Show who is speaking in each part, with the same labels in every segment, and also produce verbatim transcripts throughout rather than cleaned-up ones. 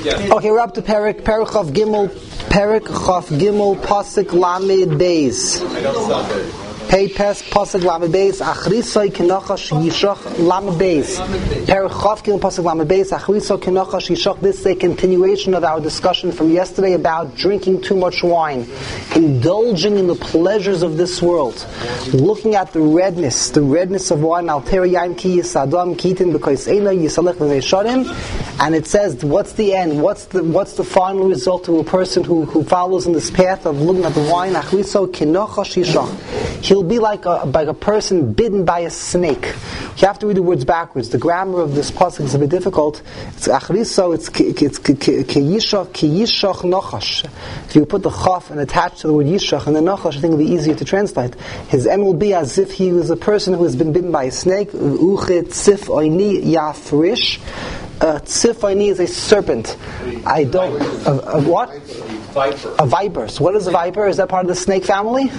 Speaker 1: Okay, we're up to Perik, Perik Chav Gimel, Perik Chav Gimel, Pasuk Lamed Beis. Pei Pes Pasuk Lamed Beis. Achrisoi Kenochash Yishach Lamed Beis. Perik Chav Gimel Pasuk Lamed Beis. Achrisoi Kenochash Yishach. This is a continuation of our discussion from yesterday about drinking too much wine, indulging in the pleasures of this world, looking at the redness, the redness of wine. Alter Yain Ki Yisadam Kitin Because Eina Yisalech V'Meishadim. And it says, what's the end? What's the what's the final result to a person who, who follows in this path of looking at the wine? Achriso Kenochash Yishach. He'll be like a like a person bitten by a snake. You have to read the words backwards. The grammar of this pasuk is a bit difficult. It's achriso. It's it's kiyishach kiyishach nochash. If you put the chaf and attach to the word yishach and the nochash, I think it'll be easier to translate. His end will be as if he was a person who has been bitten by a snake. Uchet tzif oini yafrish. Uh, Tzifani is a serpent. I don't. A, a what? A viper. A viper. So what is a viper? Is that part of the snake family?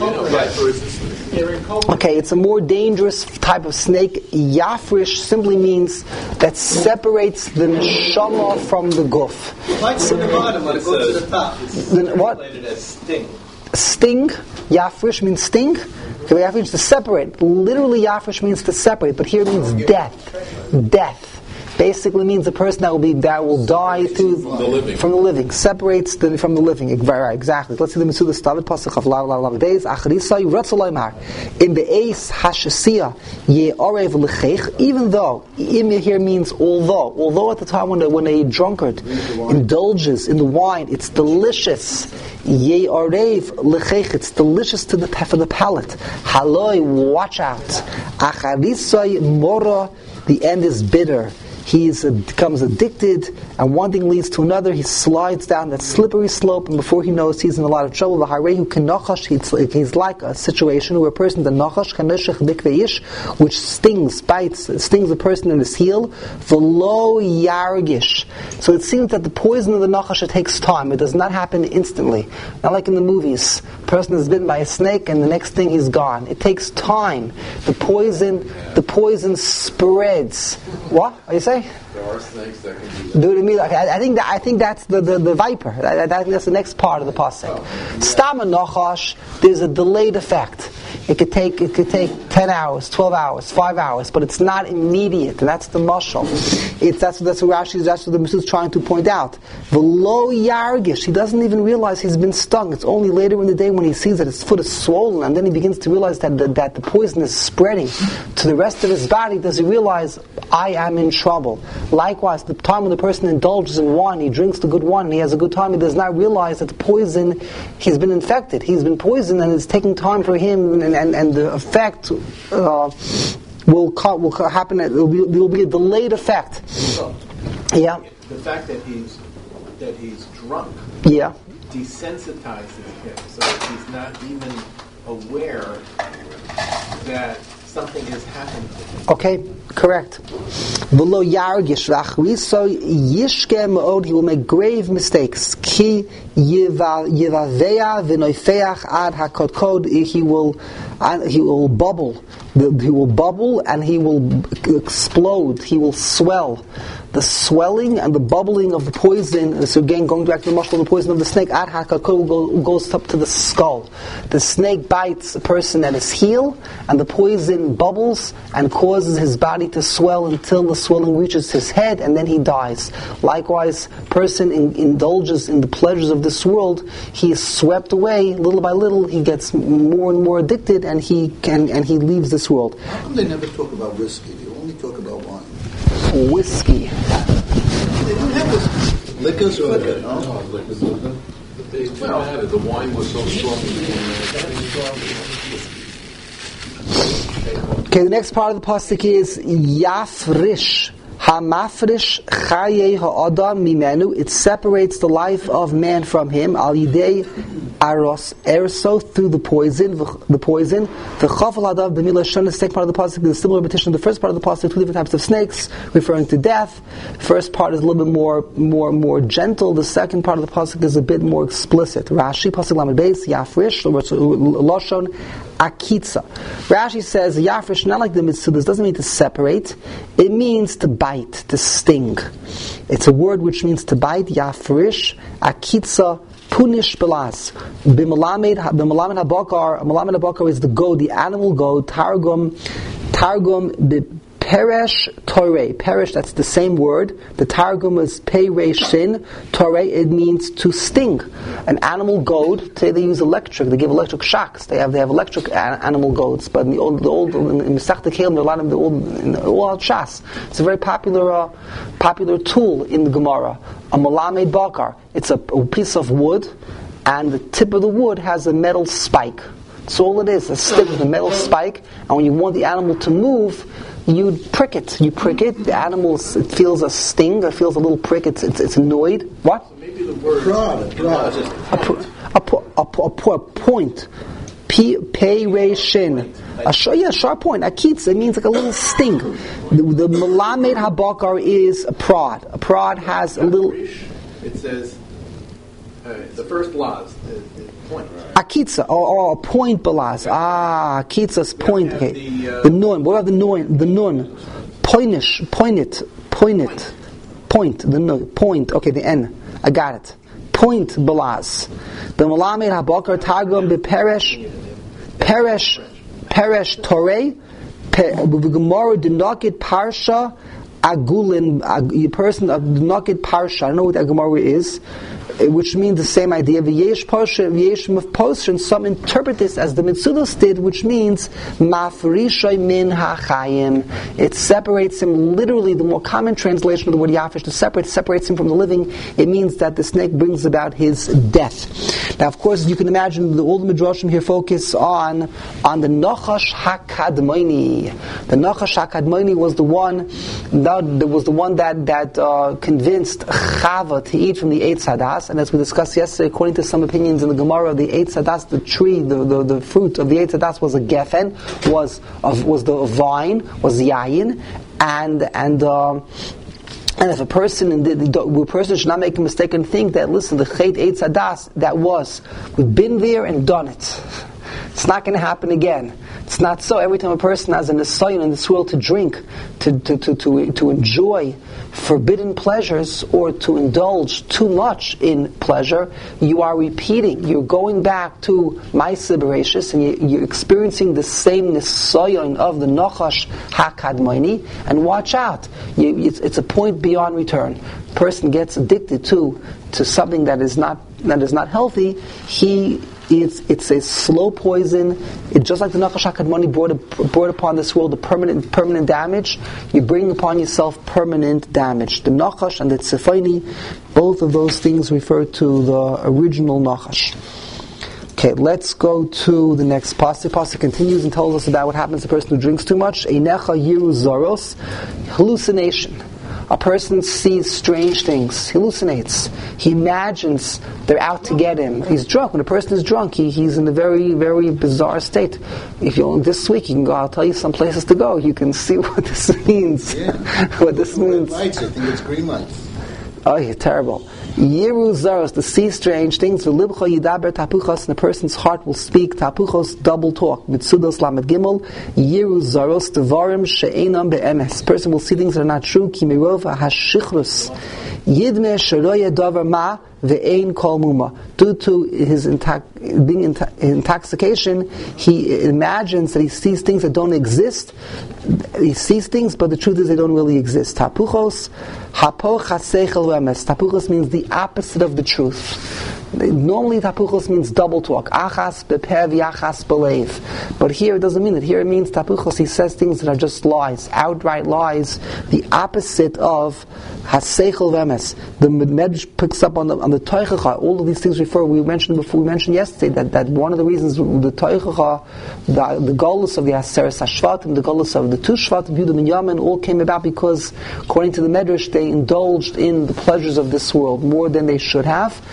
Speaker 1: Okay, it's a more dangerous type of snake. Yafrish simply means that separates the neshama from the guf.
Speaker 2: Like from the bottom, when it goes to the top.
Speaker 1: The, what?
Speaker 2: Sting.
Speaker 1: Sting. Yafrish means sting. Okay, Yafrish means to separate. Literally, Yafrish means to separate, but here it means death. Death. Basically means a person that will be that will die through from the living, from the living. Separates the, from the living. Right, exactly. Let's see the Mesuda Stavid Pasuk of La La La Days. Achrisai Ratzalaymar in the Eis Hashasiya Ye Arev Lechech. Even though im here means although, although at the time when a, when a drunkard indulges in the wine, it's delicious. Ye Arev Lechech. It's delicious to the for the palate. Haloi, watch out. Achrisai Mora. The end is bitter. He uh, becomes addicted, and one thing leads to another. He slides down that slippery slope, and before he knows, he's in a lot of trouble. He's like a situation where a person, the nachash, which stings, bites, stings a person in his heel, v'lo yargish. So it seems that the poison of the nachash, it takes time. It does not happen instantly. Not like in the movies. A person is bitten by a snake, and the next thing he's gone. It takes time. The poison, the poison spreads. What are you saying?
Speaker 3: There are snakes that can do that.
Speaker 1: Do it immediately. I, I think that I think that's the, the, the viper. I, I think that's the next part of the pasuk. Stama nachash. There's a delayed effect. It could take it could take ten hours, twelve hours, five hours, but it's not immediate. And that's the mashal. It's that's that's what Rashi that's what the Mesuda is trying to point out. V'lo yargish. He doesn't even realize he's been stung. It's only later in the day when he sees that his foot is swollen, and then he begins to realize that the, that the poison is spreading to the rest of his body. Does he realize I am in trouble? Likewise, the time when the person indulges in wine, he drinks the good wine, and he has a good time, he does not realize that the poison, he's been infected, he's been poisoned, and it's taking time for him, and, and, and the effect uh, will will happen, it will be, there will be a delayed effect.
Speaker 4: So,
Speaker 1: yeah.
Speaker 4: The fact that he's that he's drunk
Speaker 1: yeah.
Speaker 4: desensitizes him, so that he's not even aware that something is happening to him.
Speaker 1: Okay, correct. V'lo yargish v'achriso yishke me'od. He will make grave mistakes. Ki yivaveya v'noifeach ad hakodkod. He will, he will bubble. He will bubble and he will explode. He will swell. The swelling and the bubbling of the poison, so again, going back to the mashal of the poison of the snake, ad hakakol goes up to the skull. The snake bites a person at his heel, and the poison bubbles and causes his body to swell until the swelling reaches his head, and then he dies. Likewise, person in, indulges in the pleasures of this world, he is swept away, little by little, he gets more and more addicted, and he can, and he leaves this world.
Speaker 5: How come they never talk about whiskey? They only talk about wine.
Speaker 1: Whiskey.
Speaker 5: They don't have whiskey. Liquor's liquor, no?
Speaker 3: No, liquor's liquor. They didn't have it. The wine was so strong.
Speaker 1: Okay, the next part of the pasuk is Yafrish. Hamafrish chaye ha'adam mimenu. It separates the life of man from him. Al yidei aros erso through the poison, the poison. The chafal hadav b'milah shana, the second part of the pasuk is a similar repetition of the first part of the pasuk, two different types of snakes, referring to death. First part is a little bit more, more, more gentle. The second part of the pasuk is a bit more explicit. Rashi pasuk lamed beis yafrish lashon akitza. Rashi says yafrish, not like the mitzudas, doesn't mean to separate. It means to bite, to sting. It's a word which means to bite. Yafrish akitza. Punish belas. B'malamed b'malamed habakar. Malamed habakar is the goat, the animal goat. Targum, targum b'peresh torei. Peresh, that's the same word. The targum is pereshin. Torei, it means to sting. An animal goat. Today they use electric. They give electric shocks. They have they have electric a- animal goats. But in the old the old in Masechta Kelim, there are a lot of the old in the old Shas. It's a very popular uh, popular tool in the Gemara. A malamed bakar. It's a, a piece of wood, and the tip of the wood has a metal spike. That's all it is, a stick with a metal spike. And when you want the animal to move, you prick it. You prick it. The animal it feels a sting. It feels a little prick. It's it's, it's annoyed. What?
Speaker 3: So maybe the word
Speaker 5: Prod, prod.
Speaker 1: A, po- a, po- a, po- a, po- a point. P pei re shin. A sh- yeah, sharp point. Akitz, it means like a little sting. The, the malamed habakar is a prod. A prod has a little.
Speaker 4: It says uh, the first laws is, is point.
Speaker 1: Akitza, or, or a point balaz. Ah, akitza's point. Okay.
Speaker 4: The, uh,
Speaker 1: The nun. What about the nun? The nun. Poinish. Point it. Point it. Point. The nun. Point. Okay, the N. I got it. Point balaz. The malamed habakar targum beperesh. Peresh. Peresh torei. The Gemara dinakit parsha. Agulin, a person of dinakit parsha. I don't know what that Gemara is, which means the same idea. V'yesh parsha, v'yesh of poshin. Some interpret this as the Mitzudos did, which means mafrishay min hachayim. It separates him. Literally, the more common translation of the word yafish, to separate, separates him from the living. It means that the snake brings about his death. Now, of course, you can imagine the, all the midrashim here focus on on the Nachash Hakadmoni. The Nachash Hakadmoni was the one that was the one that that uh, convinced Chava to eat from the Eitz Hadas. And as we discussed yesterday, according to some opinions in the Gemara, the Eitz Hadas, the tree, the, the, the fruit of the Eitz Hadas was a gefen, was of, was the vine, was yayin, and and. Uh, And if a person, the, the, a person should not make a mistake and think that, listen, the Chet Eitz Hadas, that was, we've been there and done it. It's not going to happen again. It's not so. Every time a person has an assignment in this world to drink, to, to, to, to, to enjoy forbidden pleasures, or to indulge too much in pleasure, you are repeating. You're going back to Ma'aseh Bereishis, and you, you're experiencing the same nisayon of the Nachash HaKadmoni, and watch out. You, it's, it's a point beyond return. A person gets addicted to to something that is not that is not healthy. He It's, it's a slow poison. It, just like the Nachash HaKadmoni brought, brought upon this world a permanent permanent damage, you bring upon yourself permanent damage. The Nachash and the Tzefani, both of those things refer to the original Nachash. Okay, let's go to the next pasuk. Pasuk continues and tells us about what happens to a person who drinks too much. Einecha yiru zaros, hallucination. A person sees strange things, he hallucinates, he imagines they're out to get him. He's drunk. When a person is drunk, he, he's in a very, very bizarre state. If you're this week, you can go, I'll tell you some places to go. You can see what this means.
Speaker 5: Yeah.
Speaker 1: what this means.
Speaker 5: Lights, I think it's green lights.
Speaker 1: Oh, yeah, terrible. Yiru zaros, to see strange things. V'libcha yidaber tapuchos, and a person's heart will speak tapuchos, double talk. Mitzudos lamed gimel. Yiru zaros, devarim she'enam be'emes. Person will see things that are not true. Ki mirov hashichrus. Yidme sheroye davar ma ve'ein kol muma. Due to his intox- being in intoxication, he imagines that he sees things that don't exist. He sees things, but the truth is they don't really exist. Tapuchos, hapo chasechel ve'emes. Tapuchos means the opposite of the truth. Normally tapuchos means double talk. Achas bepev yachas belev. But here it doesn't mean it. Here it means tapuchos. He says things that are just lies, outright lies. The opposite of haseichel vemes. The Medrash picks up on the on the toichacha. All of these things refer. We mentioned before. We mentioned yesterday that, that one of the reasons the toichacha, the the golus of the Aseres Hashvatim, the golus of the two Shvatim, Yehuda and Yamin, all came about because, according to the Medrash, they indulged in the pleasures of this world more than they should have.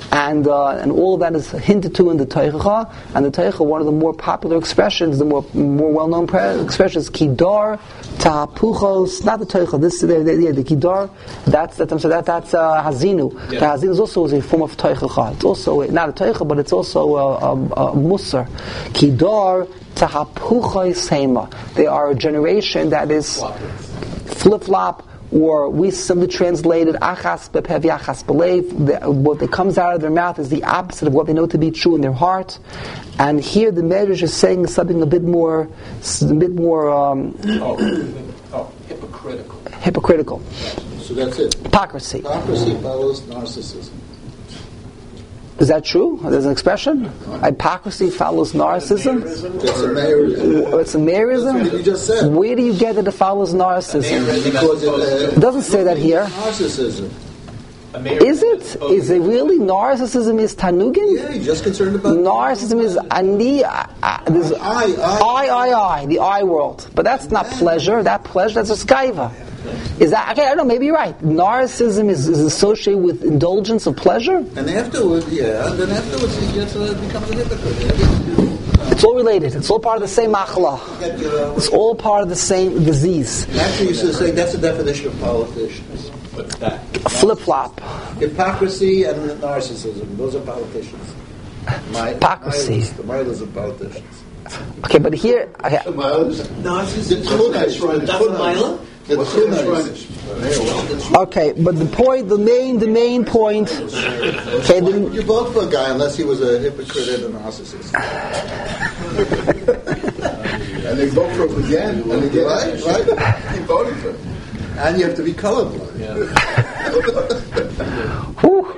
Speaker 1: And uh, and all of that is hinted to in the Teicha. And the Teicha, one of the more popular expressions, the more more well-known pre- expressions, Kidar, Tahapuchos, not the Teicha, this the, the, the, the Kidar, that's that, so that that's uh, Hazinu. Yeah. The Hazinu is also a form of Teicha. It's also not a Teicha, but it's also a, a, a Musar. Kidar, Tahapuchos Hema. They are a generation that is flip-flop, or we simply translated achas bepev yachas belev. What that comes out of their mouth is the opposite of what they know to be true in their heart. And here the Medrash is saying something a bit more, a bit more um,
Speaker 3: oh, oh, hypocritical.
Speaker 1: Hypocritical.
Speaker 5: So that's it.
Speaker 1: Hypocrisy.
Speaker 5: Hypocrisy follows narcissism.
Speaker 1: Is that true? There's an expression? Hypocrisy follows narcissism?
Speaker 5: It's a Mayorism.
Speaker 1: It's a Mayorism?
Speaker 5: That's what you just said.
Speaker 1: Where do you get that it follows narcissism?
Speaker 5: Because it, uh,
Speaker 1: It doesn't say that here.
Speaker 5: Narcissism.
Speaker 1: Is it? Is it really? Narcissism is tanugin?
Speaker 5: Yeah, you're just concerned about
Speaker 1: Narcissism is ani, uh, uh, this
Speaker 5: I, I,
Speaker 1: I, I, I, the I world. But that's not pleasure. That pleasure, that's a skaiva. Is that, okay, I don't know, maybe you're right. Narcissism is, is associated with indulgence of pleasure?
Speaker 5: And afterwards, yeah, and then afterwards he gets, uh, becomes a hypocrite.
Speaker 1: It's all related. It's all part of the same machla. It's all part of the same disease.
Speaker 5: Actually, you used to say that's the definition of politicians.
Speaker 3: What's that?
Speaker 1: Flip-flop.
Speaker 5: Hypocrisy and narcissism. Those are politicians. My,
Speaker 1: Hypocrisy.
Speaker 5: The miles of politicians.
Speaker 1: Okay, but here... Okay.
Speaker 5: The miles?
Speaker 2: Narcissism. That's a mile?
Speaker 1: Okay, but the point, the main, the main point. Okay, the,
Speaker 5: You vote for a guy unless he was a hypocrite and a narcissist. And they vote for him again and again. Right, right. You voted for him, and you have to be colorblind.
Speaker 1: Whew.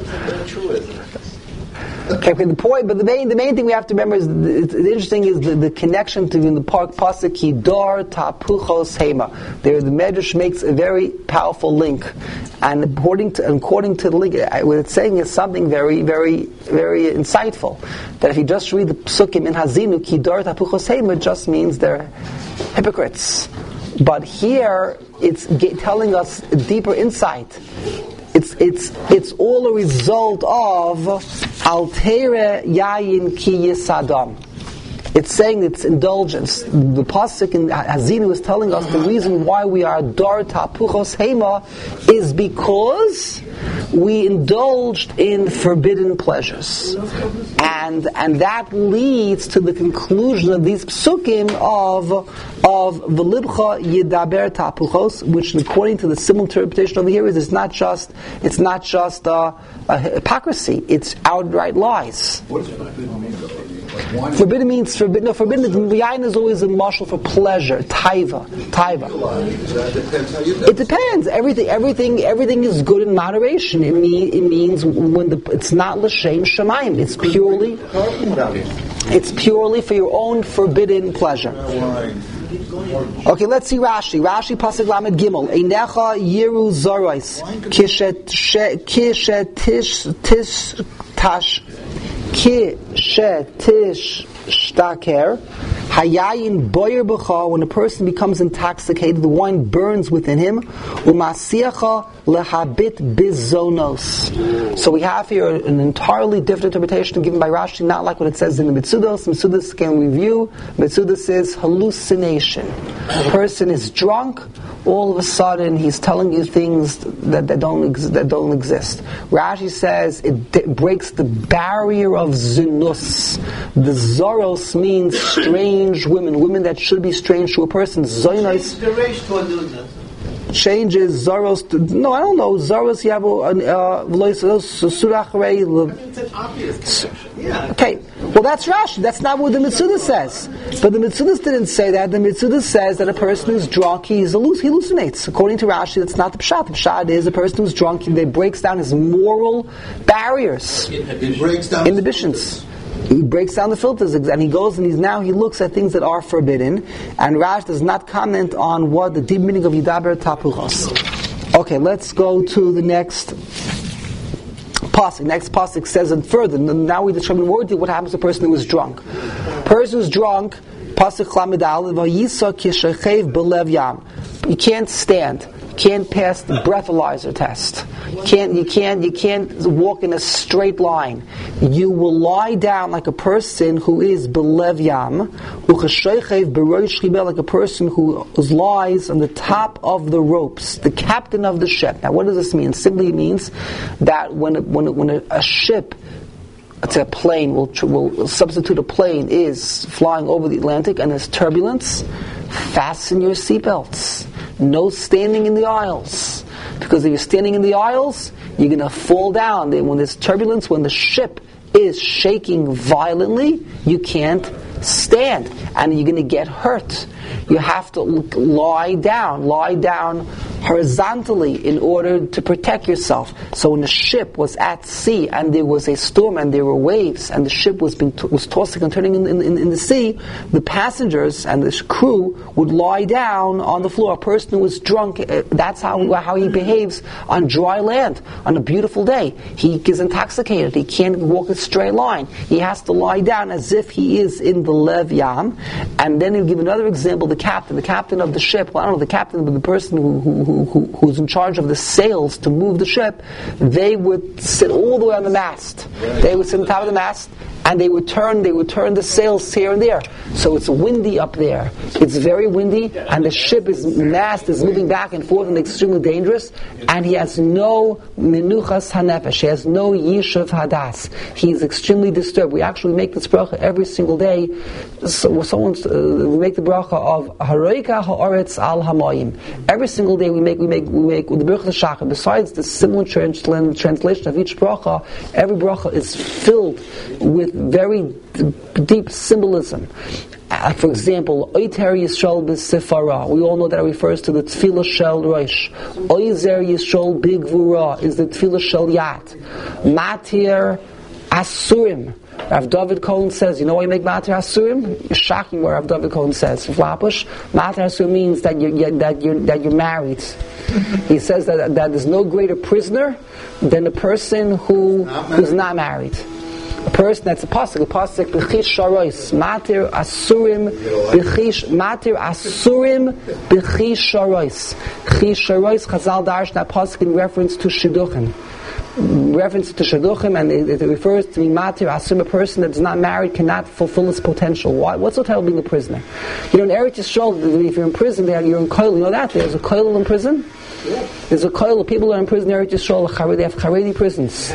Speaker 1: Okay, okay, the point, but the main, the main thing we have to remember is the, it's, the interesting is the, the connection to in the park pasuk Kidar Tapuchos Hema. There, the Medrash makes a very powerful link, and according to according to the link, what it's saying is something very, very, very insightful. That if you just read the psukim in Hazinu, Kidar Tapuchos Hema, it just means they're hypocrites. But here, it's get, telling us a deeper insight. It's it's it's all a result of altere yayin ki yisadam. It's saying it's indulgence. The pasuk in Hazinu is telling us the reason why we are dar tapuchos hema is because we indulged in forbidden pleasures, and and that leads to the conclusion of these psukim of of v'libcha yidaber tapuchos, which according to the simple interpretation over here is it's not just it's not just uh, a hypocrisy; it's outright lies.
Speaker 5: What does forbidden mean? Like
Speaker 1: forbidden means forbidden. No, forbidden. Yain is always a marshal for pleasure. Taiva, taiva. It depends. Everything, everything, everything is good in moderation. It mean it means when the it's not l'shem shemaim. It's purely, it's purely for your own forbidden pleasure. Okay, let's see Rashi. Rashi pasuk lamed gimel. Einecha yiru zoros kishet kishet tish tish tash. Ki shetish shtaker hayayin boyer b'cha. When a person becomes intoxicated, the wine burns within him. Umasiacha lehabit bizonos. So we have here an entirely different interpretation given by Rashi, not like what it says in the Mitzudos. Mitzudos can review. Mitzudos says hallucination. A person is drunk. All of a sudden, he's telling you things that, that don't ex- that don't exist. Rashi says it d- breaks the barrier of zinus. The zoros means strange women, women that should be strange to a person. Zonos changes zoros to no, I don't know. Zoros you have uh,
Speaker 4: It's an obvious connection. Yeah.
Speaker 1: Okay, well that's Rashi. That's not what the Mitzudas says. But the Mitzudas didn't say that. The Mitzudas says that a person who's drunk, he, halluc- he hallucinates. According to Rashi, that's not the pshat. The pshat is a person who's drunk, he breaks down his moral barriers,
Speaker 5: It breaks down
Speaker 1: inhibitions. He breaks down the filters, and he goes and he's now he looks at things that are forbidden. And Rashi does not comment on what the deep meaning of Yidaber Tapuchos. Okay, let's go to the next pasuk. Next pasuk says, and further, now we determine more what happens to a person who is drunk. Person who's drunk, pasuk Lamed Aleph, vayisa kishachev belev yam. He can't stand. You can't pass the breathalyzer test. You can't, you can't, you can't walk in a straight line. You will lie down like a person who is belev yam, like a person who lies on the top of the ropes, the captain of the ship. Now, what does this mean? Simply means that when when when a, a ship, it's a plane, we'll, we'll substitute a plane, is flying over the Atlantic and there's turbulence, fasten your seatbelts. No standing in the aisles. Because if you're standing in the aisles, you're going to fall down. When there's turbulence, when the ship is shaking violently, you can't stand. And you're going to get hurt. You have to lie down. Lie down horizontally in order to protect yourself. So when the ship was at sea and there was a storm and there were waves and the ship was being t- was tossing and turning in, in, in the sea, the passengers and the crew would lie down on the floor. A person who was drunk, uh, that's how how he behaves on dry land on a beautiful day. He is intoxicated. He can't walk a straight line. He has to lie down as if he is in the Lev Yam. And then he'll give another example, the captain, the captain of the ship, well, I don't know, the captain, but the person who, who, who Who, who's in charge of the sails to move the ship, they would sit all the way on the mast. They would sit on top of the mast, and they would turn, they would turn the sails here and there. So it's windy up there. It's very windy, and the ship is the mast is moving back and forth, and extremely dangerous. And he has no menuchas hanefesh. He has no yishuv hadas. He's extremely disturbed. We actually make this bracha every single day. So someone's, uh, we make the bracha of haroika haaretz al hamayim. Every single day we make we make we make the bracha shachar. Besides the similar translation of each bracha, every bracha is filled with very deep symbolism. Uh, for example, Oiter Yisrael b'Sefara. We all know that it refers to the Tefillah Shel Rosh. Oizer Yisrael b'Gvura is the Tefillah Shel Yat. Matir Asurim. Rav David Cohen says, you know why you make Matir Asurim? It's shocking what Rav David Cohen says. Flapush, Matir Asurim means that you're, you're, that you're, that you're married. He says that, that there's no greater prisoner than a person who who's not married. A person that's a pasuk, a pasuk b'chish sharois, matir asurim b'chish, matir asurim b'chish sharois. Chish sharois, Chazal darsh that pasuk in reference to shidduchim, reference to shidduchim, and it, it refers to matir asurim, a person that's not married cannot fulfill his potential. Why? What's the title of being a prisoner? You know, in Eretz Yisrael, if you're in prison, there you're in koil. You know that there's a koil in prison. Yeah. There's a koil of people that are in prison in Eretz Yisrael. They have Haredi prisons.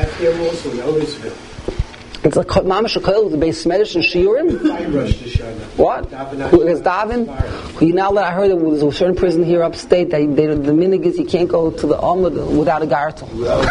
Speaker 1: It's like mamash a koil, the base medish and shiurim. What? Who is Davin? You now that I heard that there's a certain prison here upstate that they, the minig is you can't go to the Amud without a gartel.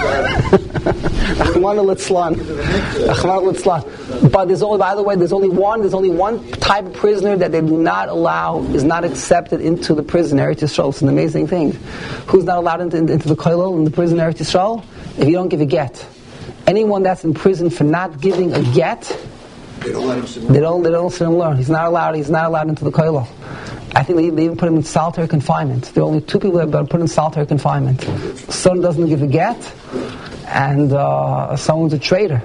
Speaker 1: But there's only, by the way, there's only one. There's only one type of prisoner that they do not allow, is not accepted into the prison. Eretz Yisrael. It's an amazing thing. Who's not allowed into, into the koil in the prison Eretz Yisrael? If you don't give a get. Anyone that's in prison for not giving a get, they don't let him sit they don't, they don't sit and learn. He's not allowed. He's not allowed into the koilel. I think they, they even put him in solitary confinement. There are only two people that are put in solitary confinement. Someone doesn't give a get, and uh, someone's a traitor.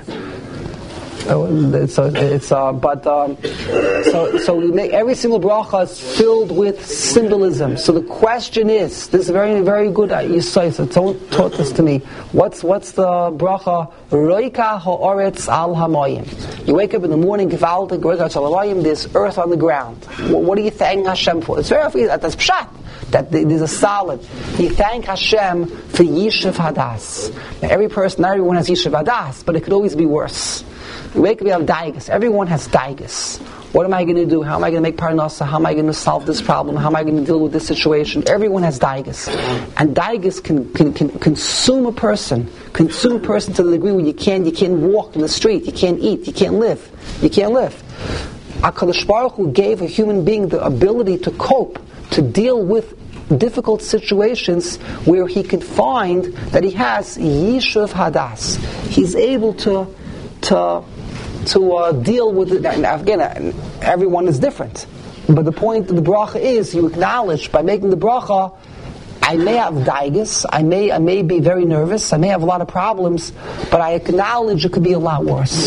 Speaker 1: So it's uh, but um, so so we make every single bracha is filled with symbolism. So the question is, this is very very good. You say so. Someone taught this to me. What's what's the bracha? Roika haaretz al hamayim. You wake up in the morning, gewaltig roika al hamayim. There's earth on the ground. What, what are you thanking Hashem for? It's very obvious. That's pshat. That there's a solid. You thank Hashem for yishuv hadas. Now, every person, not everyone has yishuv hadas, but it could always be worse. You wake up, you have daigas. Everyone has daigas. What am I going to do? How am I going to make parnasa? How am I going to solve this problem? How am I going to deal with this situation? Everyone has daigas. And daigas can, can, can consume a person. Consume a person to the degree where you can't, you can't walk in the street. You can't eat. You can't live. You can't live. HaKadosh Baruch Hu gave a human being the ability to cope, to deal with difficult situations where he can find that he has yishuv hadas. He's able to to to uh, deal with it. And again, everyone is different. But the point of the bracha is you acknowledge by making the bracha, I may have daigas, I may I may be very nervous, I may have a lot of problems, but I acknowledge it could be a lot worse.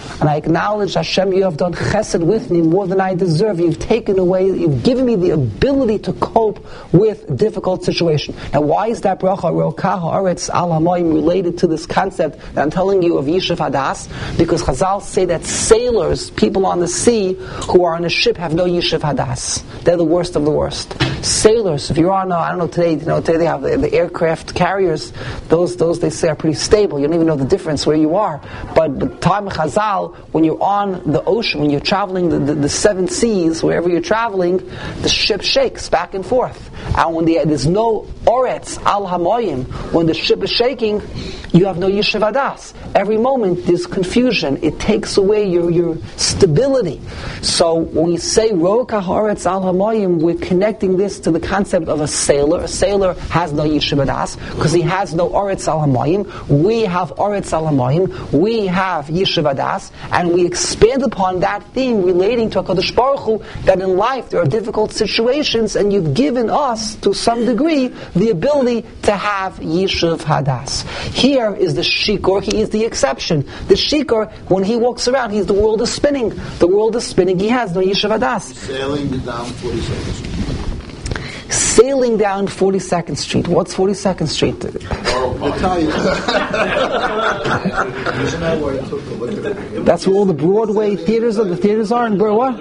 Speaker 1: and I acknowledge, Hashem, you have done chesed with me more than I deserve. You've taken away, you've given me the ability to cope with difficult situation. Now, why is that bracha Rokaha Haaretz Al Hamayim related to this concept that I'm telling you of Yishuv Hadas? Because Chazal say that sailors, people on the sea who are on a ship, have no Yishuv Hadas. They're the worst of the worst. Sailors, if you're on, uh, I don't know today, you know today they have the, the aircraft carriers. Those those they say are pretty stable. You don't even know the difference where you are. But the time of Chazal, when you're on the ocean, when you're traveling the, the, the seven seas, wherever you're traveling, the ship shakes back and forth. And when the, there's no Oretz Al Hamayim, when the ship is shaking, you have no Yishuv Hadas. Every moment there's confusion. It takes away your, your stability. So when you say Roka Haaretz Al Hamayim, we're connecting this to the concept of a sailor. A sailor has no Yishuv Hadas because he has no Oretz Al Hamayim. We have Oretz Al Hamayim. We have Yishuv Hadas, and we expand upon that theme relating to HaKadosh Baruch Hu, that in life there are difficult situations, and you've given us, to some degree, the ability to have Yishuv Hadas. Here is the Shikor, he is the exception. The Shikor, when he walks around, he's the world is spinning. The world is spinning, he has no Yishuv Hadas.
Speaker 5: Sailing down forty-second Street.
Speaker 1: Sailing down forty-second Street. What's forty-second Street? That's where all the Broadway theaters are. The theaters are in Broadway.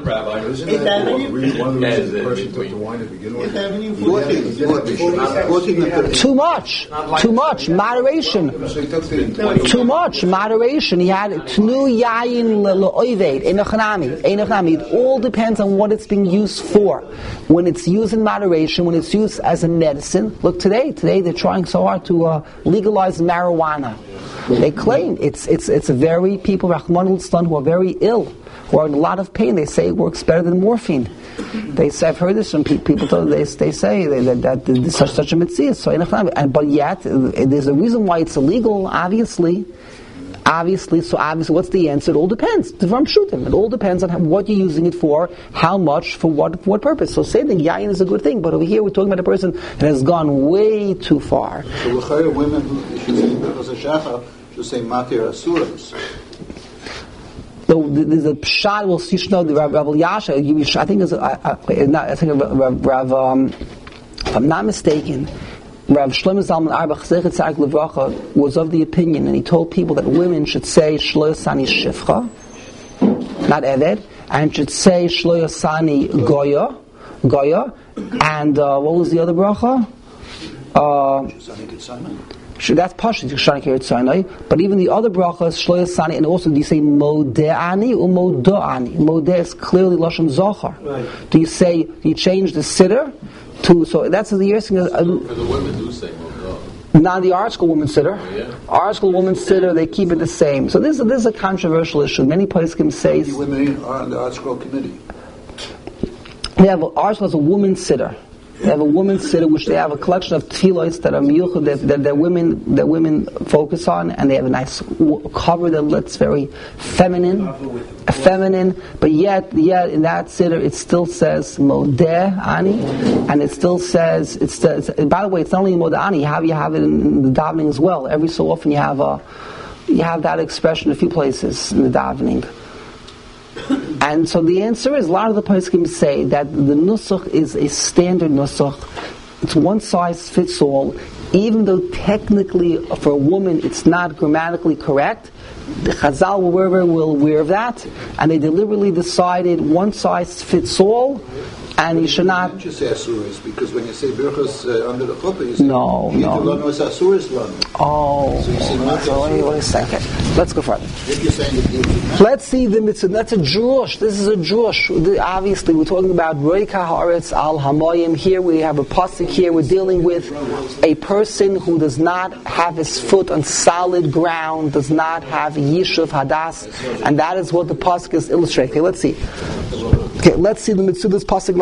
Speaker 1: Too much. Too much. Moderation. Too much. Moderation. He had Tnu Yayin Le'oived. Einochanami. Einochanami. It all depends on what it's being used for. When it's used in moderation, when it's used as a medicine. Look, today, today they're trying so hard to uh, legalize marijuana. They claim it's it's it's a very people Rahman al-Islam who are very ill, who are in a lot of pain. They say it works better than morphine. They say, I've heard this from pe- people. They they say they, that, that there's such such a mitzvah. So, and but yet there's a reason why it's illegal. Obviously. Obviously, so obviously, what's the answer? It all depends. It all depends on how, what you're using it for, how much, for what for what purpose. So same thing, yayin is a good thing, but over here we're talking about a person that has gone way too far.
Speaker 5: So the women who should say because of Shachar should say Matir Asuras.
Speaker 1: So there's a pshat. We'll see. You know, the Rav Yasha. I think is I, I, not, I think Rav. Rav um, if I'm not mistaken, Rav Shlomo Zalman Auerbach Zechet Tzaddik Levracha was of the opinion, and he told people that women should say Shlo Yasani Shifcha, not Eved, and should say Shlo Yasani Goya, Goya, and uh, what was the other bracha? Uh, Sure, that's Pashut, Shana Kiryat Sinai. But even the other brachas, Shlo Yasani, and also do you say Mode'ani or Modo'ani? Modeh is clearly Lashon Zohar. Right. Do you say, do you change the siddur to, so that's the year.
Speaker 3: Uh, For the women do say Modoh.
Speaker 1: Now the art school woman siddur,
Speaker 3: oh, yeah.
Speaker 1: art school woman siddur, they keep it the same. So this, this is a controversial issue. Many poskim say...
Speaker 5: Many women are on the art school committee.
Speaker 1: They have, art school has a woman siddur. They have a women's siddur, which they have a collection of tefillos that are miyuchad, that, that, that women that women focus on, and they have a nice cover that looks very feminine, feminine. But yet, yet in that siddur, it still says modeh ani, and it still says it says. By the way, it's not only modeh ani. You have you have it in the davening as well. Every so often, you have a you have that expression in a few places in the davening. And so the answer is, a lot of the poskim say that the nusach is a standard nusach. It's one size fits all. Even though technically for a woman it's not grammatically correct, the Chazal were very well aware of that, and they deliberately decided one size fits all, and you should not...
Speaker 5: You say asuris, because when you say birchas uh, under the chuppah, you say...
Speaker 1: No, no.
Speaker 5: You is asuris lanu.
Speaker 1: Oh,
Speaker 5: so you say not
Speaker 1: so wait, wait a second. Let's go further.
Speaker 5: If you're saying that
Speaker 1: Let's see the mitzvah. That's a Jewish. This is a Jewish. Obviously, we're talking about Roika Haaretz Al Hamayim. Here we have a pasuk. Here we're dealing with a person who does not have his foot on solid ground, does not have Yishuv Hadas, and that is what the pasuk is illustrating. Okay, let's see. Okay, let's see the mitzvah. This pasuk.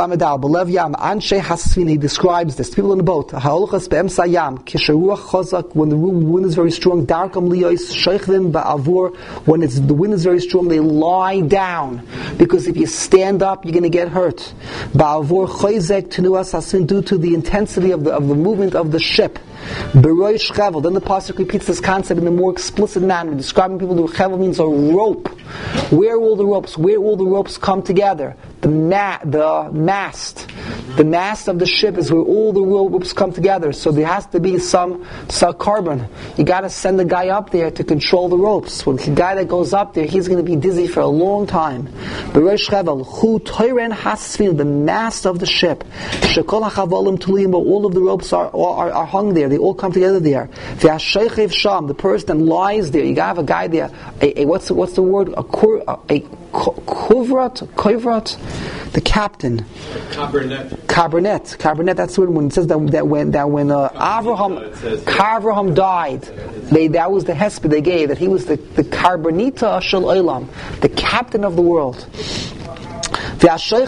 Speaker 1: Lamedal, Belev Yam, Anshe Hasvin, he describes this. People in the boat, Ha'olchas Be'emsa Yam, Kisharuach Chazak, when the wind is very strong, Darkam Liyos, Sheichvim Ba'avur, when it's, the wind is very strong, they lie down. Because if you stand up, you're going to get hurt. Ba'avur Chayzek Tenuas Hasvin, due to the intensity of the, of the movement of the ship. Beroish Chevel, then the pasuk repeats this concept in a more explicit manner, describing people who Chevel means a rope. Where will the ropes, where will the ropes come together? The ma- the mast. The mast of the ship is where all the ropes come together. So there has to be some, some carbon. You got to send a guy up there to control the ropes. When the guy that goes up there, he's going to be dizzy for a long time. Beroish Chevel, Hu Toiren Hasvin, the mast of the ship. Shekol HaChavolim Tulim, all of the ropes are, are, are hung there. They all come together there. V'hashechev Sham, the person that lies there. You got to have a guy there. A, a, what's the, what's the word? A kur, a, a kuvrat, kovrat, the captain.
Speaker 4: Cabernet.
Speaker 1: Cabernet. Cabernet. That's the word when it says that, that when that when uh, Avraham Avraham died, they that was the hesped they gave, that he was the the Carbonita Shel Olam, the captain of the world. A person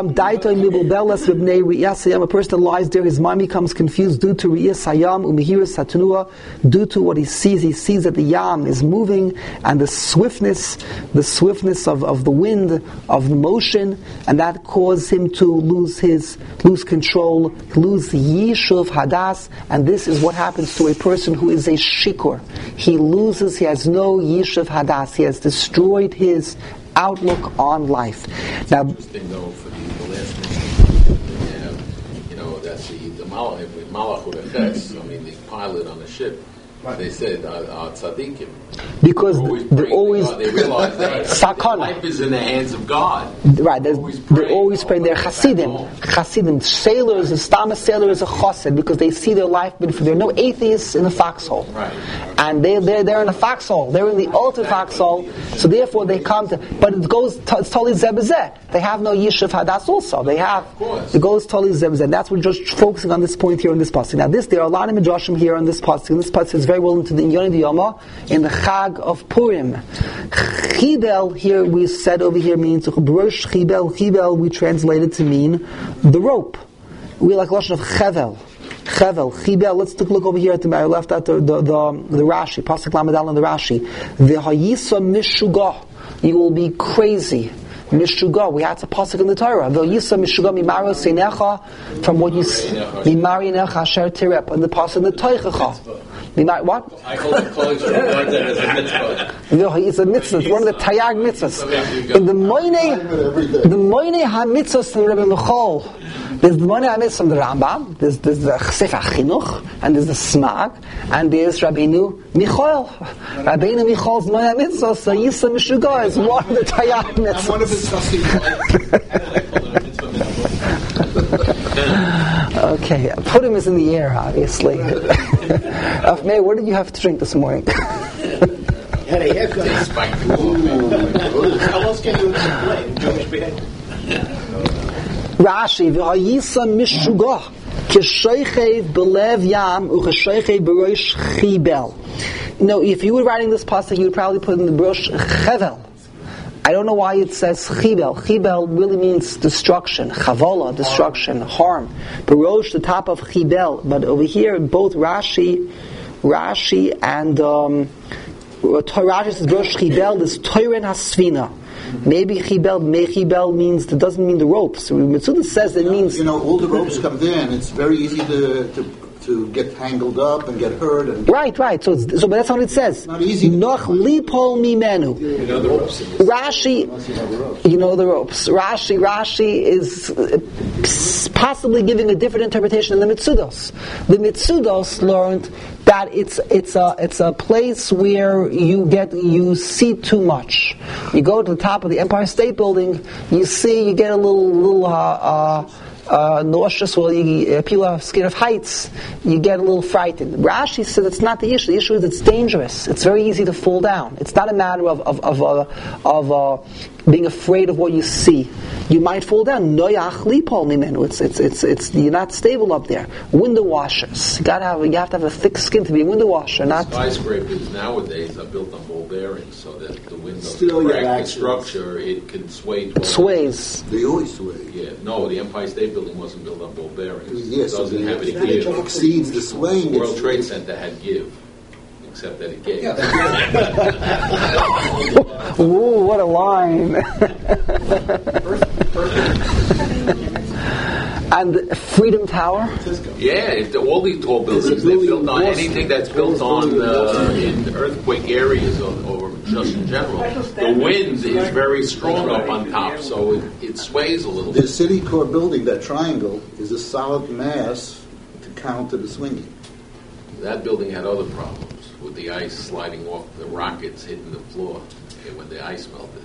Speaker 1: that lies there, his mind becomes confused due to Riyas Hayam Umihiras Hatanua, due to what he sees. He sees that the Yam is moving and the swiftness, the swiftness of, of the wind, of the motion, and that causes him to lose his lose control, lose Yishuv Hadas, and this is what happens to a person who is a shikur. He loses, he has no Yishuv Hadas, he has destroyed his outlook on life. Now,
Speaker 3: interesting though for the, the last mission, they have, you know, that's the the Malach Malach Ches, I mean the pilot on the ship. They said uh, uh, tzaddikim.
Speaker 1: Because they're always,
Speaker 3: God. They realize that
Speaker 1: sakana.
Speaker 3: Life is in the hands of God.
Speaker 1: Right, they're always praying. They're, always praying. They're chassidim. Chassidim. Sailors, a stama sailor is a chassid because they see their life. There are no atheists in the foxhole.
Speaker 3: Right.
Speaker 1: And they, they're, they're in the foxhole. They're in the ultimate foxhole. So therefore they come to, but it goes, it's totally zebazeh. They have no yishuv hadas also. They have, it goes totally zebazeh. That's what we're just focusing on this point here in this pasuk. Now this, there are a lot of midrashim here on this pasuk. And this pasuk is very well into the Inyan Diyama in the Chag of Purim. Chibel here we said over here means Brosh Chibel. Chibel we translated to mean the rope. We like lashon of Chevel. Chevel, Chibel. Let's take a look over here at the I left out the the, the, the Rashi, Pasuk Lamed and the Rashi. V'hayisa mishugah. You will be crazy. Mishugah. We had to pasuk in the Torah. V'hayisa mishugah mimaro seinecha, from what you see. Mimari necha asher tirep. And the pasuk in the Teichacha. What?
Speaker 4: I hold the clothes from one that is a mitzvah.
Speaker 1: No, it's a mitzvah. It's one of the Tayag mitzvahs. In the Moine, the Moine ha-mitzvahs from Rebbe Michal, there's the Moine ha-mitzvahs from the Rambam, there's, there's the Sefer Chinuch, and there's the Smag, and there's Rabbeinu Michal. Rabbeinu Michal's Moine ha-mitzvahs, so Yisa Mishugah is one of the Tayag mitzvahs.
Speaker 5: I'm one of his
Speaker 1: Okay, Purim is in the air, obviously. May, what did you have to drink this morning?
Speaker 2: Had a haircut. How else can you explain Jewish behavior?
Speaker 1: Rashi, v'hayisa mishugah, k'sheichev belev yam, u'chesheichev b'rosh chibel. No, if you were writing this pasuk, you would probably put in the brosh chevel. I don't know why it says chibel. Chibel really means destruction. Chavola, destruction, harm. Barosh, the top of chibel. But over here, both Rashi, Rashi and um, Rashi says barosh chibel. There's toiren hasvina. Maybe chibel, may chibel means that doesn't mean the ropes. Mitzuda says it means,
Speaker 5: you know, all the ropes come there, and it's very easy to. to to get tangled up and get hurt. And
Speaker 1: right, right. So, it's, so but that's what it says.
Speaker 5: Not easy.
Speaker 1: Noch lipol mimenu.
Speaker 3: You know the ropes.
Speaker 1: Rashi, you know the ropes. Rashi, Rashi is possibly giving a different interpretation than the Mitzudos. The Mitzudos learned that it's it's a it's a place where you get you see too much. You go to the top of the Empire State Building, you see, you get a little little. Uh, uh, Uh, nauseous, well, you, uh, people are scared of heights, you get a little frightened. Rashi says it's not the issue. The issue is it's dangerous. It's very easy to fall down. It's not a matter of of of, uh, of uh, being afraid of what you see. You might fall down. Noyach lipol mimenu. It's it's it's it's you're not stable up there. Window washers. You gotta have you have to have a thick skin to be a window washer. Not
Speaker 3: skyscrapers nowadays are built on ball bearings, so that the windows
Speaker 5: Still
Speaker 3: crack the
Speaker 5: actions.
Speaker 3: structure. It can sway.
Speaker 1: it sways.
Speaker 5: They always sway.
Speaker 3: Yeah, no, the Empire State Building wasn't built on ball bearings.
Speaker 5: Yes,
Speaker 3: it
Speaker 5: so
Speaker 3: doesn't
Speaker 5: the-
Speaker 3: have any
Speaker 5: it
Speaker 3: give.
Speaker 5: exceeds the swaying.
Speaker 3: World Trade Center had give, except that it gave.
Speaker 1: Ooh, what a line! And the Freedom Tower.
Speaker 3: Yeah, if the, all these tall buildings, they're built on anything that's built on uh, in earthquake areas or, or just in general. The wind is very strong up on top, so it, it sways a little
Speaker 5: The
Speaker 3: bit.
Speaker 5: city core building, that triangle, is a solid mass to counter the swinging.
Speaker 3: That building had other problems with the ice sliding off, the rockets hitting the floor okay, when the ice melted.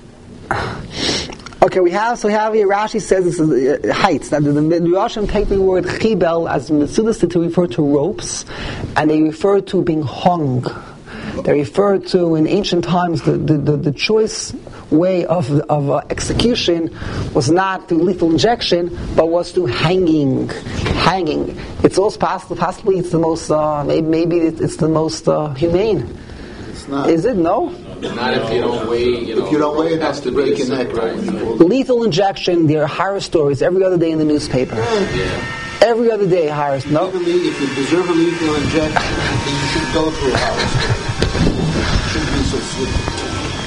Speaker 1: Okay, we have so we have here. Rashi says this is uh, heights. Now the Midrashim take the word chibel as mitzvah to refer to ropes, and they refer to being hung. They refer to in ancient times the the, the, the choice way of of uh, execution was not through lethal injection, but was through hanging. Hanging. It's also possibly possibly it's the most uh, maybe maybe it's the most uh, humane.
Speaker 5: It's not.
Speaker 1: Is it? No.
Speaker 3: Not if you don't weigh, you know.
Speaker 5: If you don't weigh enough
Speaker 3: has
Speaker 5: to
Speaker 3: be
Speaker 5: break
Speaker 3: a
Speaker 5: your neck,
Speaker 3: right?
Speaker 5: right?
Speaker 1: Lethal injection. There are horror stories every other day in the newspaper.
Speaker 3: Yeah.
Speaker 1: Every other day, horror. No.
Speaker 5: If you deserve a lethal injection, then you should go through a house. Shouldn't be so swift.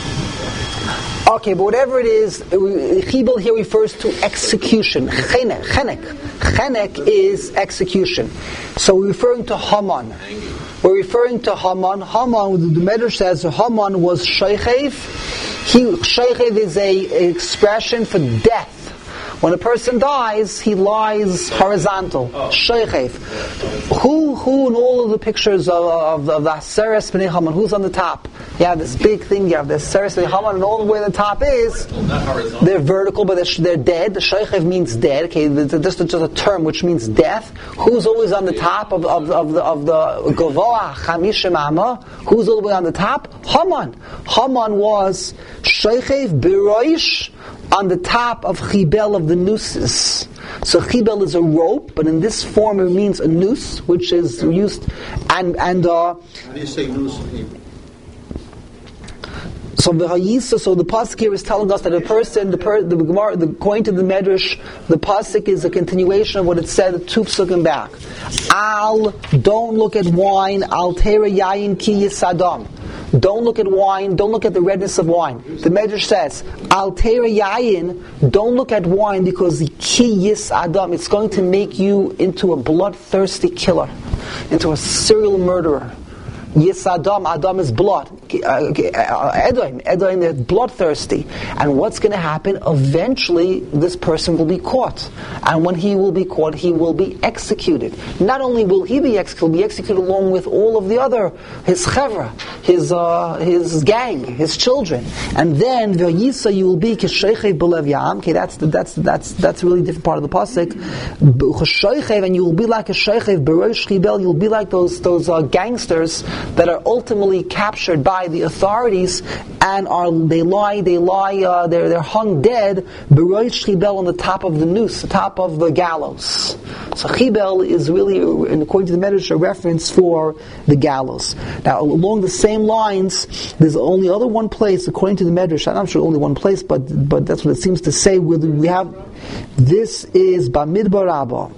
Speaker 1: Okay, but whatever it is, chibel here refers to execution. Chenek. Chenek. Chenek is execution. So we're referring to Haman. We're referring to Haman. Haman, the Medrash says, Haman was sheichev. He sheichev is a, an expression for death. When a person dies, he lies horizontal. Sheichev. Who, who in all of the pictures of, of, of the Aseres B'nai Haman, who's on the top? You have this big thing, you have the Aseres B'nai Haman, and all the way to the top is, they're vertical, but they're, they're dead. The Sheichev means dead. Okay, this is just a term which means death. Who's always on the top of, of, of the, of the Gavoah Chamishim Amma? Who's all the way on the top? Haman. Haman was Sheichev B'roish, on the top of chibel of the nooses. So chibel is a rope, but in this form it means a noose, which is used, and and uh,
Speaker 5: How do you say noose in Hebrew?
Speaker 1: so the hayisa. So the pasuk here is telling us that a person, the per, the Gemara, the according to the Medrash, the pasuk is a continuation of what it said two psukim back. Al, don't look at wine. Al tera yayin ki yisadam. Don't look at wine, don't look at the redness of wine. The Medrash says, Al tera yayin, don't look at wine because ki yis adam, it's going to make you into a bloodthirsty killer, into a serial murderer. Yis Adam, Adam is blood. Edom, Edom is bloodthirsty. And what's going to happen? Eventually, this person will be caught. And when he will be caught, he will be executed. Not only will he be executed, he'll be executed along with all of the other, his chevra, his uh, his gang, his children. And then, V'yisa, you will be k'sheichev b'lev yam. Okay, that's the, that's that's that's a really different part of the pasuk. K'sheichev, and you will be like a sheichev b'rosh chibel. You'll be like those those uh, gangsters that are ultimately captured by the authorities and are they lie they lie uh, they're they're hung dead b'rosh chibel on the top of the noose, the top of the gallows. So chibel is really, and according to the Medrash, a reference for the gallows. Now along the same lines, there's only other one place according to the Medrash. I'm not sure only one place, but but that's what it seems to say. Where we have this is Bamidbar Rabbah.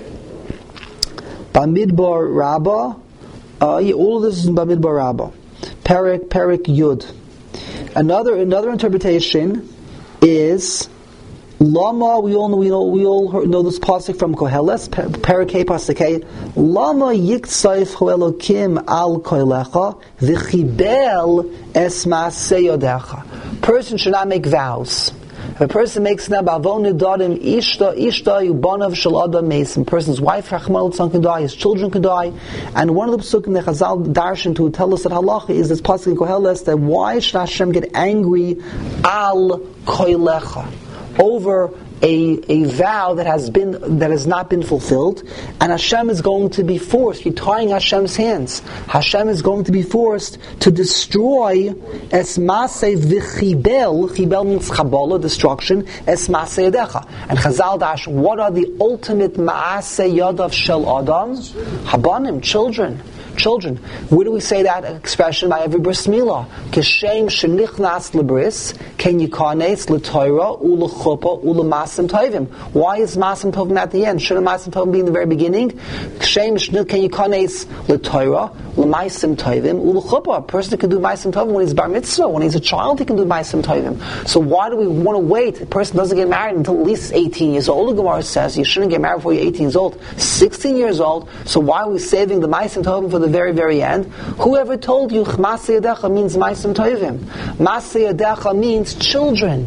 Speaker 1: Bamidbar Rabbah. Uh, yeah, all of this is in Bamidbar Rabbah. Perek, Perek Yud. Another another interpretation is Lama. We all know we all we all know this pasuk from Koheles. Perek Hey pasuk Hey. Lama yiktsaif Elokim al koilecha v'chibel es maaseh yodecha. Person should not make vows. If a person makes now bavon nedarim ishta ishta yubanav shel adam mason, person's wife Rachman son can die, his children can die, and one of the psukim that Chazal darshan to tell us that halacha is this pasuk in Koheles that why should Hashem get angry al koilecha? over a, a vow that has been that has not been fulfilled, and Hashem is going to be forced. You're tying Hashem's hands. Hashem is going to be forced to destroy es maseh v'chibel. Chibel means chabola, destruction. Es maseh yadecha. And Chazal dash, what are the ultimate maaseh yadav shel adam? Habanim, children. Children. Where do we say that expression by every bris milah? Keshem shenichnas lebris, ken yikanes letoira ulechupa ulemasim tovim. Why is masim tovim at the end? Shouldn't masim tovim be in the very beginning? Keshem shnil ken yikanes letoira ulemaisim tovim ulechupa. A person can do maisim tovim when he's bar mitzvah. When he's a child, he can do maisim tovim. So why do we want to wait? A person doesn't get married until at least eighteen years old. The Gemara says you shouldn't get married before you're eighteen years old. sixteen years old. So why are we saving the maisim tovim for the very, very end? Whoever told you Maseh Yadecha means Maisim Tovim? Maseh Yadecha means children.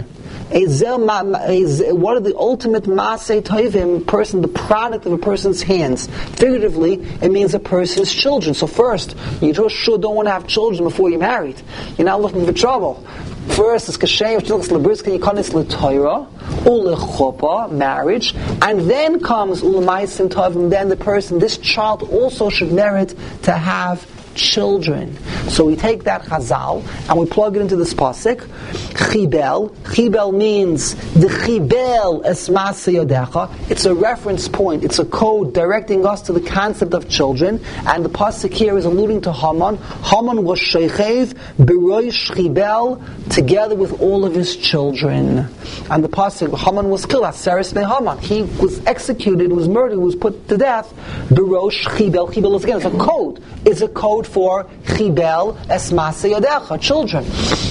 Speaker 1: What are the ultimate Maseh Tovim? Person, the product of a person's hands. Figuratively, it means a person's children. So first, you just sure don't want to have children before you're married. You're not looking for trouble. First is Kashem, Shtilkas Yikonis L'Toira, Ulechopa, marriage, and then comes Ulemaisim Tovim, then the person, this child also should merit to have children. So we take that Chazal and we plug it into this pasuk. Chibel. Chibel means the Chibel es Maseh Yadecha. It's a reference point. It's a code directing us to the concept of children. And the pasuk here is alluding to Haman. Haman was Sheichev Beroish Chibel together with all of his children. And the pasuk, Haman was killed. Aseres ne Haman. He was executed, was murdered, was put to death. Beroish Chibel. Chibel is again, it's a code. It's a code for Chibel es Maseh Yadecha, children.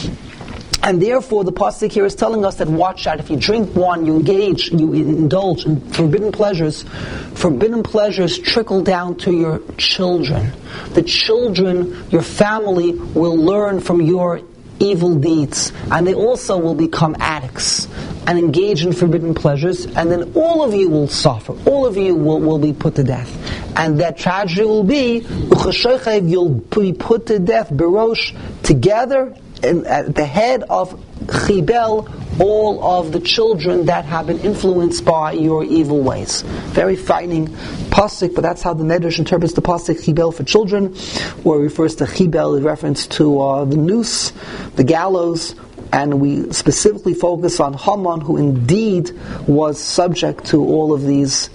Speaker 1: And therefore, the pasuk here is telling us that watch out. If you drink wine, you engage, you indulge in forbidden pleasures. Forbidden pleasures trickle down to your children. The children, your family, will learn from your evil deeds, and they also will become addicts and engage in forbidden pleasures, and then all of you will suffer. All of you will, will be put to death. And that tragedy will be, you'll be put to death, Berosh, together, in, at the head of Chibel, all of the children that have been influenced by your evil ways. Very frightening pasuk, but that's how the Medrash interprets the pasuk Chibel for children, or refers to Chibel in reference to uh, the noose, the gallows, and we specifically focus on Haman, who indeed was subject to all of these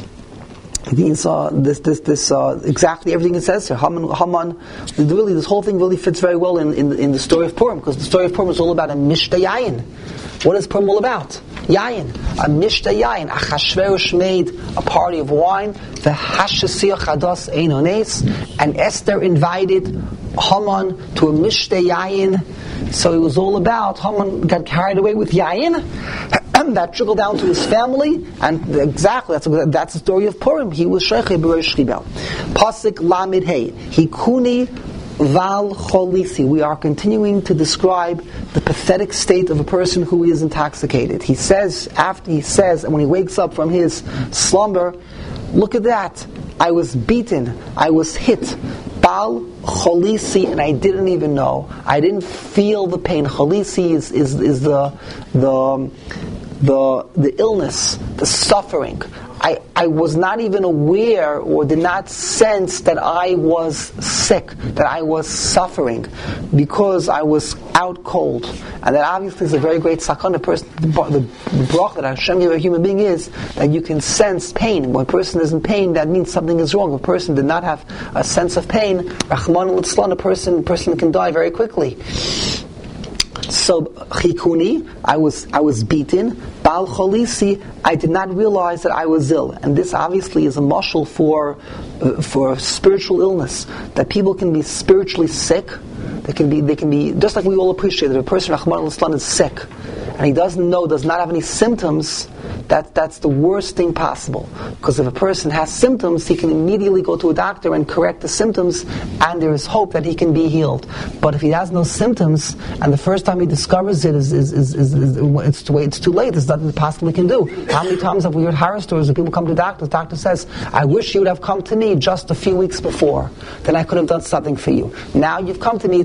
Speaker 1: These, uh, this, this, this, uh, exactly everything it says here. Haman, Haman, really, this whole thing really fits very well in, in, in the story of Purim, because the story of Purim is all about a Mishta Yayin. What is Purim all about? Yayin. A Mishta Yayin. Achashverosh made a party of wine. The Hashasiyah Chadas Einones. And Esther invited Haman to a Mishta Yayin. So it was all about, Haman got carried away with Yayin. That trickled down to his family, and exactly that's that's the story of Purim. He was Sheichei Berosh Chibel. Pasuk Lamed Hey Hikuni Val Cholisi. We are continuing to describe the pathetic state of a person who is intoxicated. He says after he says, and when he wakes up from his slumber, look at that. I was beaten. I was hit. Bal Cholisi, and I didn't even know. I didn't feel the pain. Cholisi is is is the the the the illness, the suffering. I, I was not even aware or did not sense that I was sick, that I was suffering, because I was out cold. And that obviously is a very great sakana. Person, the, the, the brach that Hashem gave a human being is that you can sense pain. When a person is in pain, that means something is wrong. If a person did not have a sense of pain, Rahman al-Islam, a person, person can die very quickly. So chikuni, I was I was beaten. Bal cholisi, I did not realize that I was ill, and this obviously is a mashal for uh, for spiritual illness. That people can be spiritually sick. They can be they can be just like we all appreciate that if a person Rahman al-Islam is sick and he doesn't know, does not have any symptoms. That that's the worst thing possible, because if a person has symptoms, he can immediately go to a doctor and correct the symptoms, and there is hope that he can be healed. But if he has no symptoms, and the first time he discovers it is is, is, is, is it's too it's too late. There's nothing he possibly can do. How many times have we heard horror stories where people come to doctors? The doctor says, "I wish you would have come to me just a few weeks before. Then I could have done something for you. Now you've come to me. It's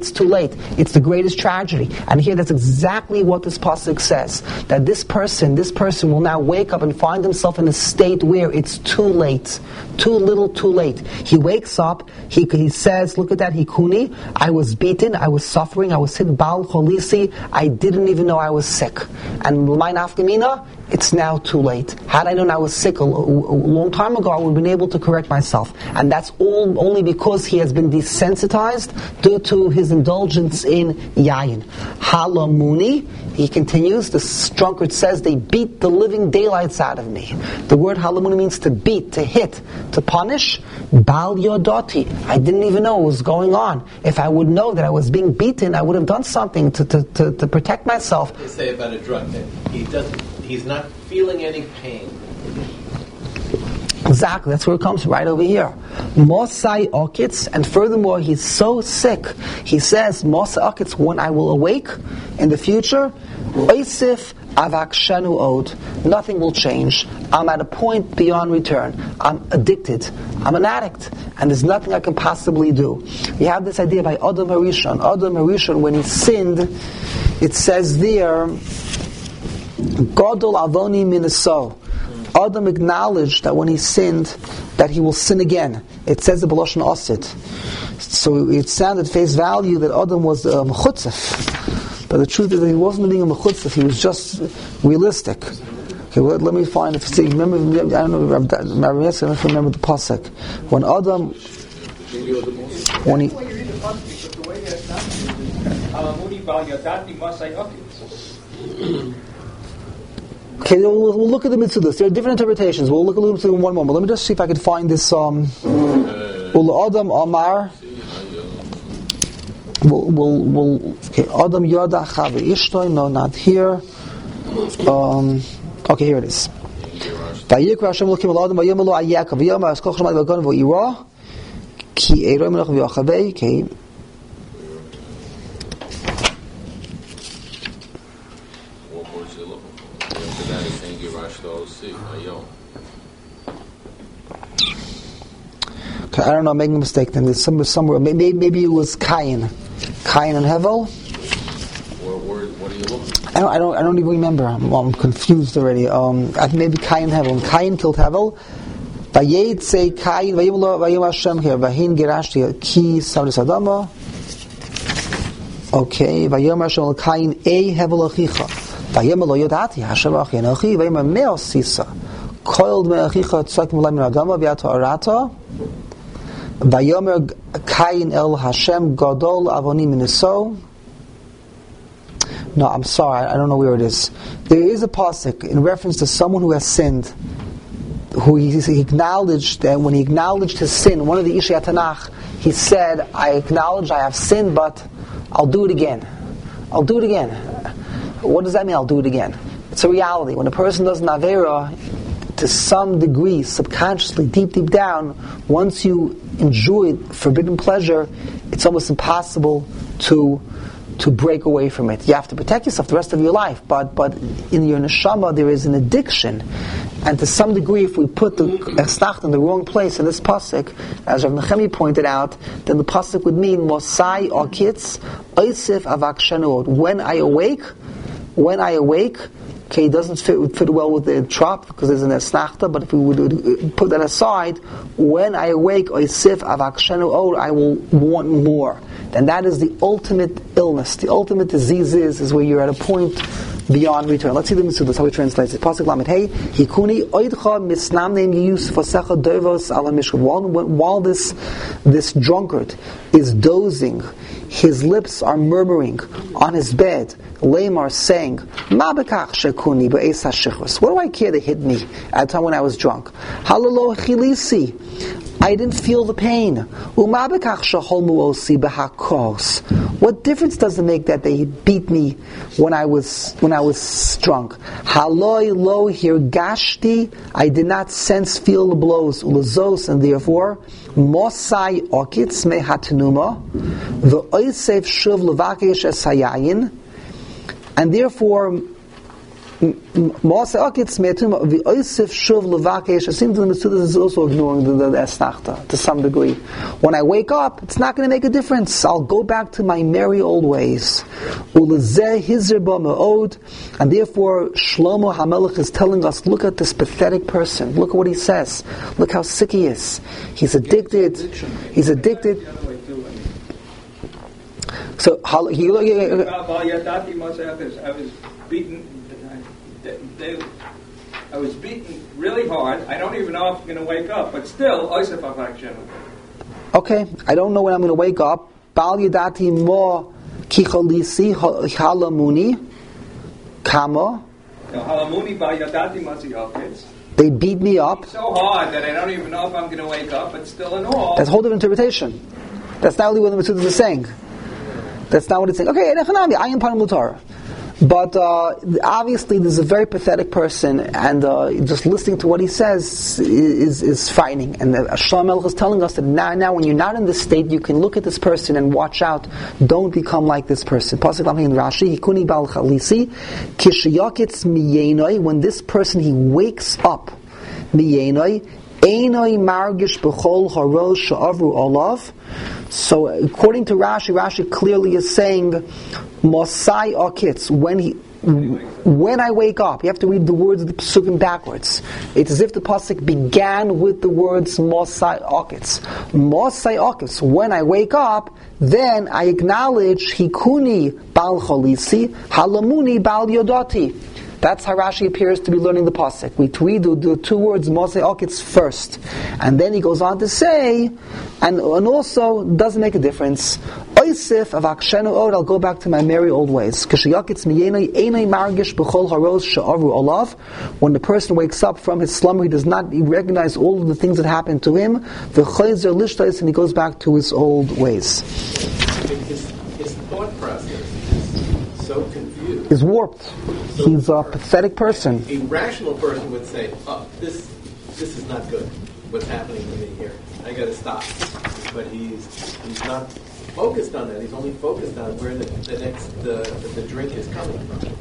Speaker 1: it's too late. It's the greatest tragedy. And here that's exactly what this pasuk says. That this person, this person will now wake up and find himself in a state where it's too late. Too little, too late. He wakes up, he, he says, look at that, hikuni, I was beaten, I was suffering, I was hit bal cholisi, I didn't even know I was sick. And my nafkamina, it's now too late. Had I known I was sick a, a, a long time ago, I would have been able to correct myself. And that's all only because he has been desensitized due to his indulgence in yayin. Halamuni, he continues, the drunkard says, they beat the living daylights out of me. The word halamuni means to beat, to hit, to punish. Bal yodati, I didn't even know what was going on. If I would know that I was being beaten, I would have done something to, to, to, to protect myself.
Speaker 4: They say about a drunk that he doesn't, he's not feeling any pain.
Speaker 1: Exactly, that's where it comes right over here. Mosai okitz, and furthermore, he's so sick. He says, Mosai okitz, when I will awake in the future, oisif avakshenu od, nothing will change. I'm at a point beyond return. I'm addicted. I'm an addict, and there's nothing I can possibly do. We have this idea by Adam Harishon. Adam Harishon, when he sinned, it says there, Godol avoni minaso. Adam acknowledged that when he sinned, that he will sin again. It says the B'lashon Osid. So it sounded face value that Adam was a um, mechutzef. But the truth is that he wasn't being a mechutzef, he was just realistic. Okay, well, let me find if see, remember, I don't know, I don't remember the pasuk. When Adam, when he, okay, we'll, we'll look at the mitzvahs. There are different interpretations. We'll look a little bit in one moment. Let me just see if I can find this. Um, Ul Adam Amar. We'll, we'll, we'll, okay, Adam Yoda Chave Ishtoi. No, not here. Um, okay, here it is. Vayikra Hashem Elokim Al Adam Vayimelu Ayaka Vayama Askol Shemad Vagon Vayira Ki Eiroi Melech Vayachavei. Okay. Okay, I don't know, I'm making a mistake then. There's somewhere, somewhere maybe, maybe it was Cain. Cain and Hevel.
Speaker 3: What, what, what are you looking at?
Speaker 1: I don't, I don't, I don't even remember. I'm, I'm confused already. Um, I think maybe Cain and Hevel. And Cain killed Hevel. Vayed say Cain, Vayimlo, Vayim Hashem here, Vahin Gerashti, Ki Savris Adama. Okay, Vayim Hashem Cain, E Hevel Achicha. Vayim Lo Yodati, Hashem Achi Enochi, Vayim Meo Sisa. Coiled Me Achicha, Tzak Mulam Adama, Viata Arata. Vayomer Cain El Hashem Gadol Avoni Miniso. No, I'm sorry, I don't know where it is. There is a pasuk in reference to someone who has sinned, who he, he acknowledged that when he acknowledged his sin, one of the Ishei Tanakh, he said, I acknowledge I have sinned, but I'll do it again. I'll do it again. What does that mean, I'll do it again? It's a reality. When a person does an Avera, to some degree, subconsciously, deep, deep down, once you enjoy forbidden pleasure, it's almost impossible to to break away from it. You have to protect yourself the rest of your life, but but in your neshama there is an addiction, and to some degree, if we put the esnach in the wrong place in this pasuk, as Rav Nechemi pointed out, then the pasuk would mean Mosai Okitz Oisif Avak Shenot. When I awake, when I awake. Okay, it doesn't fit, fit well with the trop because there's an esnachta, but if we would put that aside, when I awake, oisif avakshenu od, I will want more. Then that is the ultimate illness. The ultimate disease is, is where you're at a point beyond return. Let's see the mitzvah. That's how we translate it. Pasuk lamed hey, hikuni oidcha misnamneim yiyus fasecha dovos ala mishkav. While while this this drunkard is dozing, his lips are murmuring on his bed. Lamar saying, Ma bekach shekuni be'es hashechus. What do I care to hit me at the time when I was drunk? Halalo chilisi. I didn't feel the pain. Uma bekach sheholmu osi behakos. What difference does it make that they beat me when I was when I was drunk? Haloi lo hirgashti. I did not sense feel the blows ulazos, and therefore mosai okitz mehatanuma the oisef shuv levakesh esayayin. And therefore, Moase Akitz Metum V'Oisif Shuv Levakesh. It seems the Metzudas is also ignoring the, the, the Esnachta to some degree. When I wake up, it's not going to make a difference. I'll go back to my merry old ways. Ulezeh Hizir Ba Me'od. And therefore, Shlomo HaMelech is telling us, look at this pathetic person. Look at what he says. Look how sick he is. He's addicted. He's addicted. So, he, he,
Speaker 6: I was beaten. They, I was beaten really hard. I don't even know if I'm going to wake up, but still,
Speaker 1: okay, I don't know when I'm going to wake up. Bal yadati mo kicholisi halamuni kama.
Speaker 6: Halamuni bal yadati masiyakis.
Speaker 1: They beat me up
Speaker 6: so hard that I don't even know if I'm going to wake up, but still in all.
Speaker 1: That's a whole different interpretation. That's not really what the Metzudas is saying. That's not what it's saying. Okay, I am Panam Mutar. But uh, obviously, this is a very pathetic person, and uh, just listening to what he says is is frightening. And Shlomo Melech is telling us that now, now, when you're not in this state, you can look at this person and watch out. Don't become like this person. Pasuk in Rashi, Hikuni bal chalisi, kishiyakitz miyenoi. When this person he wakes up, miyenoi, einoi margish b'chol harosh sha'avru olav. So, according to Rashi, Rashi clearly is saying, Mosai Akitz, when he, when I wake up, you have to read the words of the Pesukim backwards. It's as if the Pasuk began with the words Mosai Akitz. Mosai Akitz, when I wake up, then I acknowledge Hikuni Bal Cholisi, Halamuni Bal Yodati. That's how Rashi appears to be learning the pasuk. We read the, the two words Mosei Akitz first, and then he goes on to say, and, and also doesn't make a difference. Oisif avakshenu od. I'll go back to my merry old ways. Kishiyakitz miyenei einei margish b'chol haros she'avru olav. When the person wakes up from his slumber, he does not recognize all of the things that happened to him. V'chayzer lishtais, and he goes back to his old ways.
Speaker 4: His, his thought process is so confused.
Speaker 1: Is warped. So he's a pathetic person.
Speaker 4: A rational person would say, "Oh, this this is not good. What's happening to me here? I got to stop." But he's he's not focused on that. He's only focused on where the, the next the, the drink is coming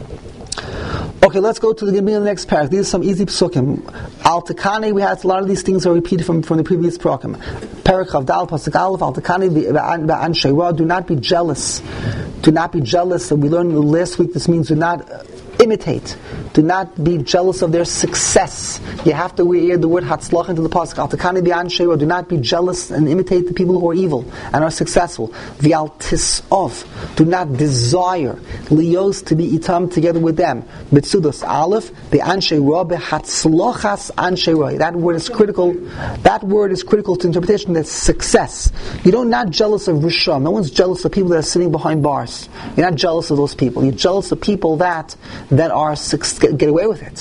Speaker 4: from.
Speaker 1: Okay, let's go to the beginning of the next paragraph. These are some easy psukim. Al Takane, we had a lot of these things are repeated from, from the previous program. Parak Dal Pasuk Aleph Al Takane Ba'an Sheira. Do not be jealous. Do not be jealous. We learned last week. This means do not uh, imitate. Do not be jealous of their success. You have to wear the word Hatzlach into the pasuk. Al Takane Ba'an Sheira. Do not be jealous and imitate the people who are evil and are successful. V'al Tisov. Do not desire Lios to be itam together with them. Mitzudos Aleph Ba'an Sheira Behatzlochas An Sheira. That word is critical. That word is critical to interpretation. That's success. You don't not jealous of Rishon. No one's jealous of people that are sitting behind bars. You're not jealous of those people. You're jealous of people that that are get, get away with it.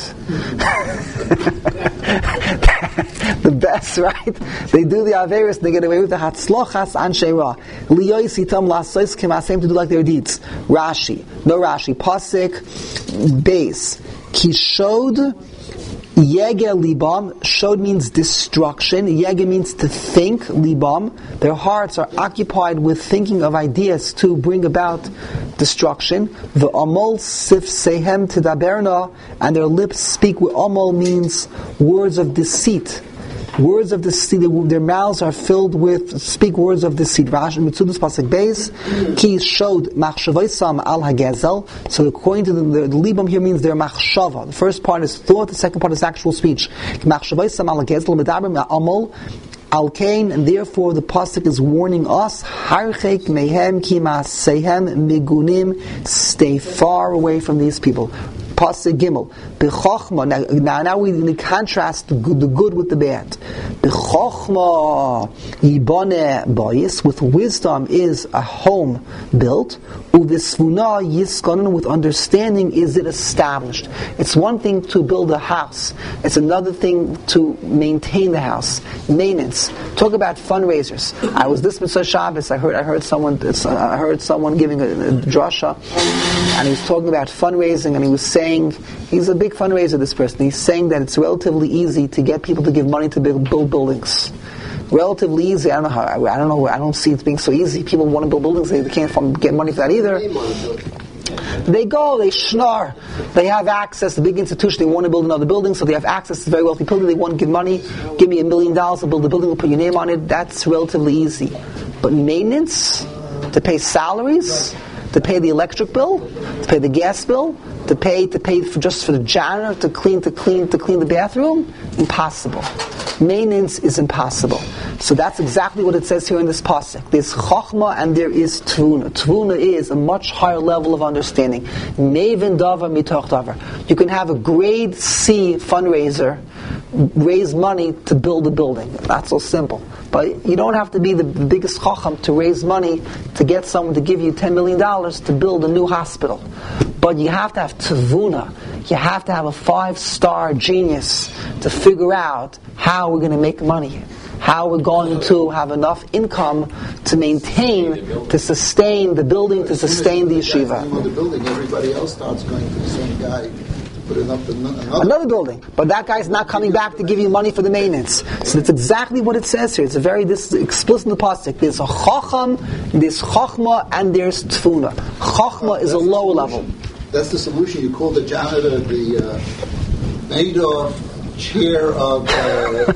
Speaker 1: The best, right? They do the Averis and they get away with the Hatzlochas Anshe Ra. Liyois Itam Lasois Kemasem to do like their deeds. Rashi. No Rashi. Pasik base. Kishod Yege libam. Shod means destruction. Yege means to think. Libam. Their hearts are occupied with thinking of ideas to bring about destruction. The amol sif sehem tidaberna, and their lips speak. Amol means words of deceit. Words of deceit. Their mouths are filled with speak words of deceit. Rashi Mitzudas pasuk beis ki showed machshavaisam al hagezel. So according to the, the, the libam here means their machshava. The first part is thought. The second part is actual speech. Machshavaisam al hagezel medabrim amol al kain, and therefore the pasuk is warning us: harchek mehem ki maasehem migunim. Stay far away from these people. Pasuk Gimel. B'chochma. Now, now we contrast the good, the good with the bad. B'chochma yibane bayis. With wisdom is a home built. U'v'svuna yiskanon. With understanding is it established. It's one thing to build a house. It's another thing to maintain the house. Maintenance. Talk about fundraisers. I was this Mitzvah Shabbos. I heard. I heard someone. I heard someone giving a, a drasha, and he was talking about fundraising, and he was saying. He's a big fundraiser, this person. He's saying that it's relatively easy to get people to give money to build, build buildings. Relatively easy. I don't know how. I don't know. I don't see it being so easy. People want to build buildings. They can't get money for that either. They go, they schnorr. They have access, the big institution, they want to build another building, so they have access to very wealthy people. They want to give money. Give me a million dollars, I'll build a building, we'll put your name on it. That's relatively easy. But maintenance, to pay salaries, to pay the electric bill, to pay the gas bill, to pay to pay for just for the janitor to clean to clean to clean the bathroom, impossible. Maintenance is impossible. So that's exactly what it says here in this pasuk. There's chokhmah and there is tvuna. Tvuna is a much higher level of understanding. Mevin davar mitoch davar. You can have a grade C fundraiser raise money to build a building. Not so simple. But you don't have to be the biggest chacham to raise money to get someone to give you ten million dollars to build a new hospital. But you have to have tevuna. You have to have a five-star genius to figure out how we're going to make money. How we're going to have enough income to maintain, to sustain the building, to sustain the yeshiva.
Speaker 5: The building, everybody else starts going to the same guy. Another.
Speaker 1: another building, but that guy's not coming back to give you money for the maintenance. So that's exactly what it says here. It's a very this is explicit in the pasuk. There's a chacham, there's chachma, and there's tfuna. Chachma is a lower level.
Speaker 5: That's the solution. You call the janitor the uh, Madoff chair of uh,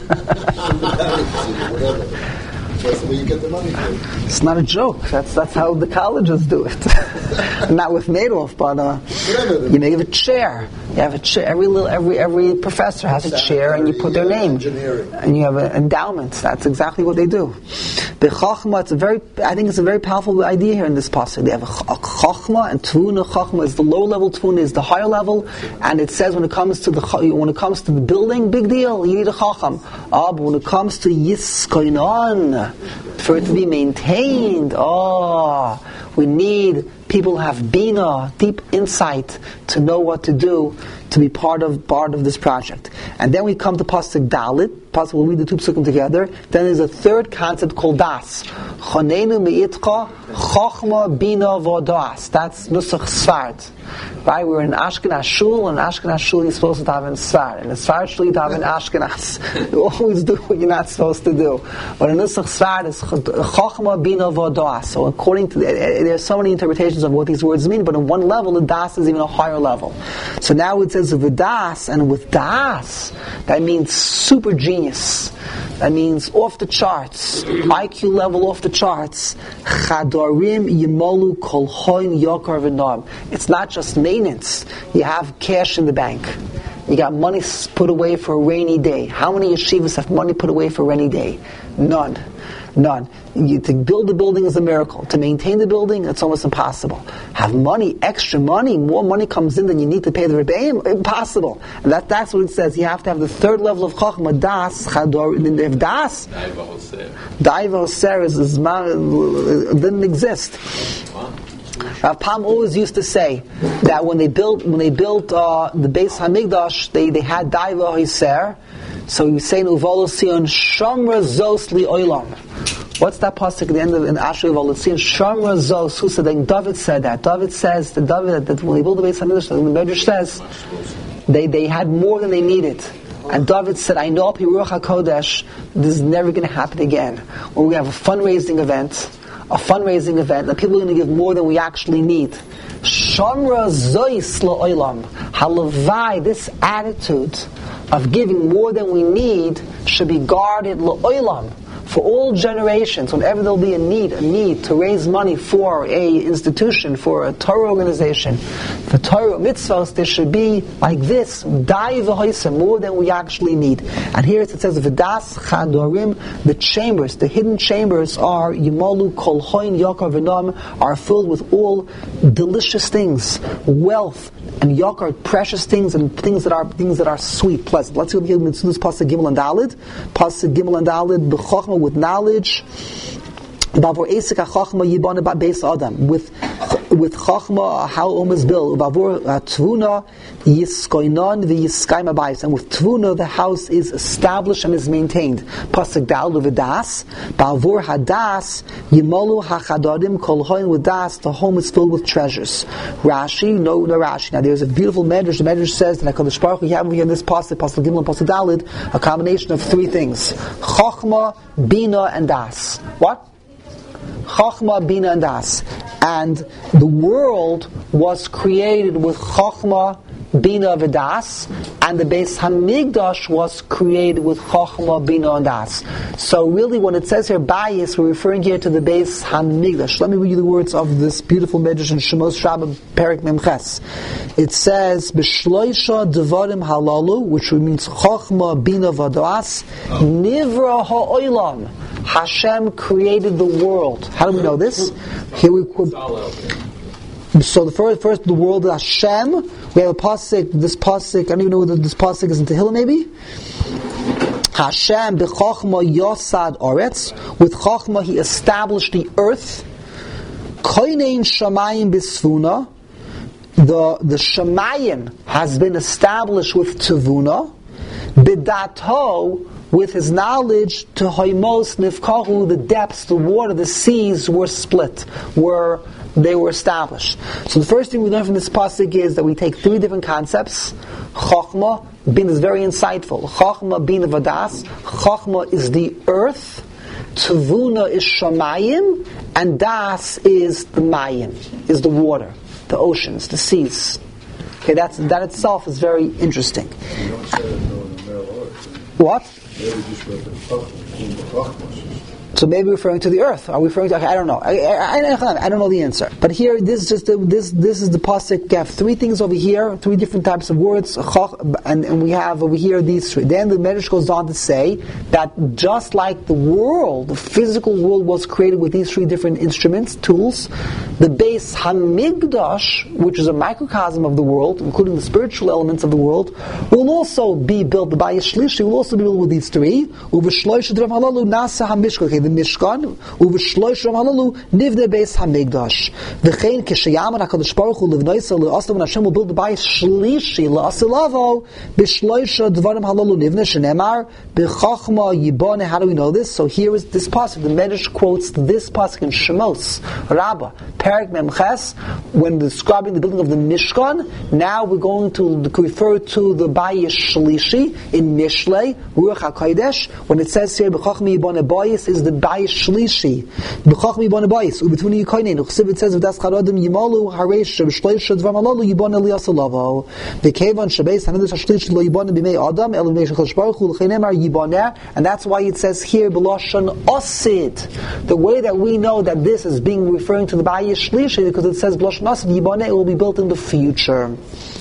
Speaker 5: whatever. That's where you get the money from.
Speaker 1: It's not a joke. That's that's how the colleges do it. Not with Madoff, but uh, you may give a chair. You have a chair. Every little, every every professor has a chair, and you put their name, and you have an endowment. That's exactly what they do. The chachma. It's a very. I think it's a very powerful idea here in this passage. They have a, a chachma and tefuna. Chachma is the low level. Tefuna is the higher level. And it says when it comes to the when it comes to the building, big deal. You need a chacham. Ah, but when it comes to yiskoinon, for it to be maintained, oh, we need people who have bina, deep insight, to know what to do, to be part of part of this project. And then we come to pasuk dalit. Pasuk, we'll read the two pasukim together. Then there's a third concept called das. Chonenu meitcha chochma bina vodas. That's nusach svart. Right? We're in Ashkenaz shul, and Ashkenaz shul you're supposed to have in Sfar. And in Sfar shul you have in Ashkenaz. You always do what you're not supposed to do. But in nusach svart is chochma bina vodas. So according to the, there's so many interpretations of what these words mean, but on one level the das is even a higher level. So now it says with das, and with das, that means super genius. That means off the charts, I Q level off the charts. Chadarim yimolu kol hoin yokar v'noam. It's not just maintenance. You have cash in the bank. You got money put away for a rainy day. How many yeshivas have money put away for a rainy day? None. None. You, to build a building is a miracle. To maintain the building, it's almost impossible. Have money, extra money, more money comes in than you need to pay the rebbeim, impossible. And that, that's what it says. You have to have the third level of chachma, das, chador, and if das, daiva oser is, is, didn't exist. Rav Pam always used to say that when they built when they built uh, the Beis Hamikdash, they, they had daiva oser. So you say Uvalo Sion Shamra Zos Li Oilam. What's that pasuk at the end of in Asher Uvalo Sion Shamra Zos? Who said that? David said that. David says that David that when they built the Beis Hamikdash, the Medrash says they they had more than they needed. And David said, I know Piruach HaKodesh, this is never going to happen again. When we have a fundraising event, a fundraising event, and people are going to give more than we actually need. Shamra Zois La'olam. Halavai, this attitude of giving more than we need should be guarded La'olam. For all generations, whenever there'll be a need, a need to raise money for a institution, for a Torah organization, for Torah mitzvahs, there should be like this, dai v'hoisem, more than we actually need. And here it says, v'das chadorim, the chambers, the hidden chambers are, yimolu kol hoin yakar v'noam, are filled with all delicious things, wealth, and yakar, precious things, and things that are things that are sweet, pleasant. Let's go to this pasuk Gimel and Dalid. Pasuk Gimel and Dalid, b'chochma, with knowledge, with with chachma how home is built, and with tvuna the house is established and is maintained. Pasuk dal v'das ba'avur hadas yimolu hachadarim kol hoin with das the home is filled with treasures. Rashi, no, no Rashi. Now there's a beautiful medrash. The medrash says that HaKadosh Baruch Hu, we have here in this pasuk, pasuk Gimel and pasuk Dalid, a combination of three things: chachma, bina, and das. What? Chachma, bina, and das. And the world was created with Chochmah, Bina, V'das, and the Beis Hamikdash was created with Chochmah, Bina, and Das. So really when it says here Bayis, we're referring here to the Beis Hamikdash. Let me read you the words of this beautiful Medrash in Shemos Shabbat, Perek Memches. It says, B'shloisha Devarim Halalu, which means Chochmah, Bina, V'das, Nivra Ha'olam. Hashem created the world. How do we know this? Here we quote. So the first, first the world is Hashem. We have a pasuk. This pasuk, I don't even know whether this pasuk is in Tehillim. Maybe Hashem b'chochma yosad oretz. With chochma He established the earth. Koinein shamayim b'sfuna. The the shamayim has been established with tevuna. B'dato. With His knowledge, to hoimos nifkahu, the depths, the water, the seas were split, were they were established. So the first thing we learn from this pasuk is that we take three different concepts. Chochmah, bin is very insightful. Chochmah, bin vadas. Chochmah is the earth, tevuna is shamayim, and das is the mayim, is the water, the oceans, the seas. Okay, that's that itself is very interesting. What? So maybe referring to the earth. Are we referring to? Okay, I don't know. I, I, I, I don't know the answer. But here, this is just the, this. This is the pasuk. We have three things over here, three different types of words, and, and we have over here these three. Then the Medrash goes on to say that just like the world, the physical world was created with these three different instruments, tools, the Beis Hamikdash, which is a microcosm of the world, including the spiritual elements of the world, will also be built. The Bayis Shlishi will also be built with these three. The Mishkan, uv'shloish ram halalu nivne beis hamikdash. V'chein k'sheyamar hakadosh baruch hu livnoisa le'asla when Hashem will build the bayis shlishi le'asilavo b'shloisha dvarim halalu nivne shenemar b'chachma yibone. How do we know this? So here is this pasuk. The Medrash quotes this pasuk in Shemos Rabbah Perek Memches when describing the building of the Mishkan. Now we're going to refer to the bayis shlishi in Mishlei Ruach HaKodesh when it says here b'chachma yibone bayis is the Bayis Shlishi. B'chachmi yibone bayis. Ubetuni yikoinen. Uchsiv it says v'das charadim yimalu hareish b'shloish dvar malalu yibone liyasalavo. V'kevan shebeis hanedus hashlish lo yibone b'mei adam el b'mei shechal shbaruch hu l'cheinemar yibone. And that's why it says here b'loshan osid. The way that we know that this is being referring to the Bayis Shlishi because it says b'loshan osid yibone. It will be built in the future.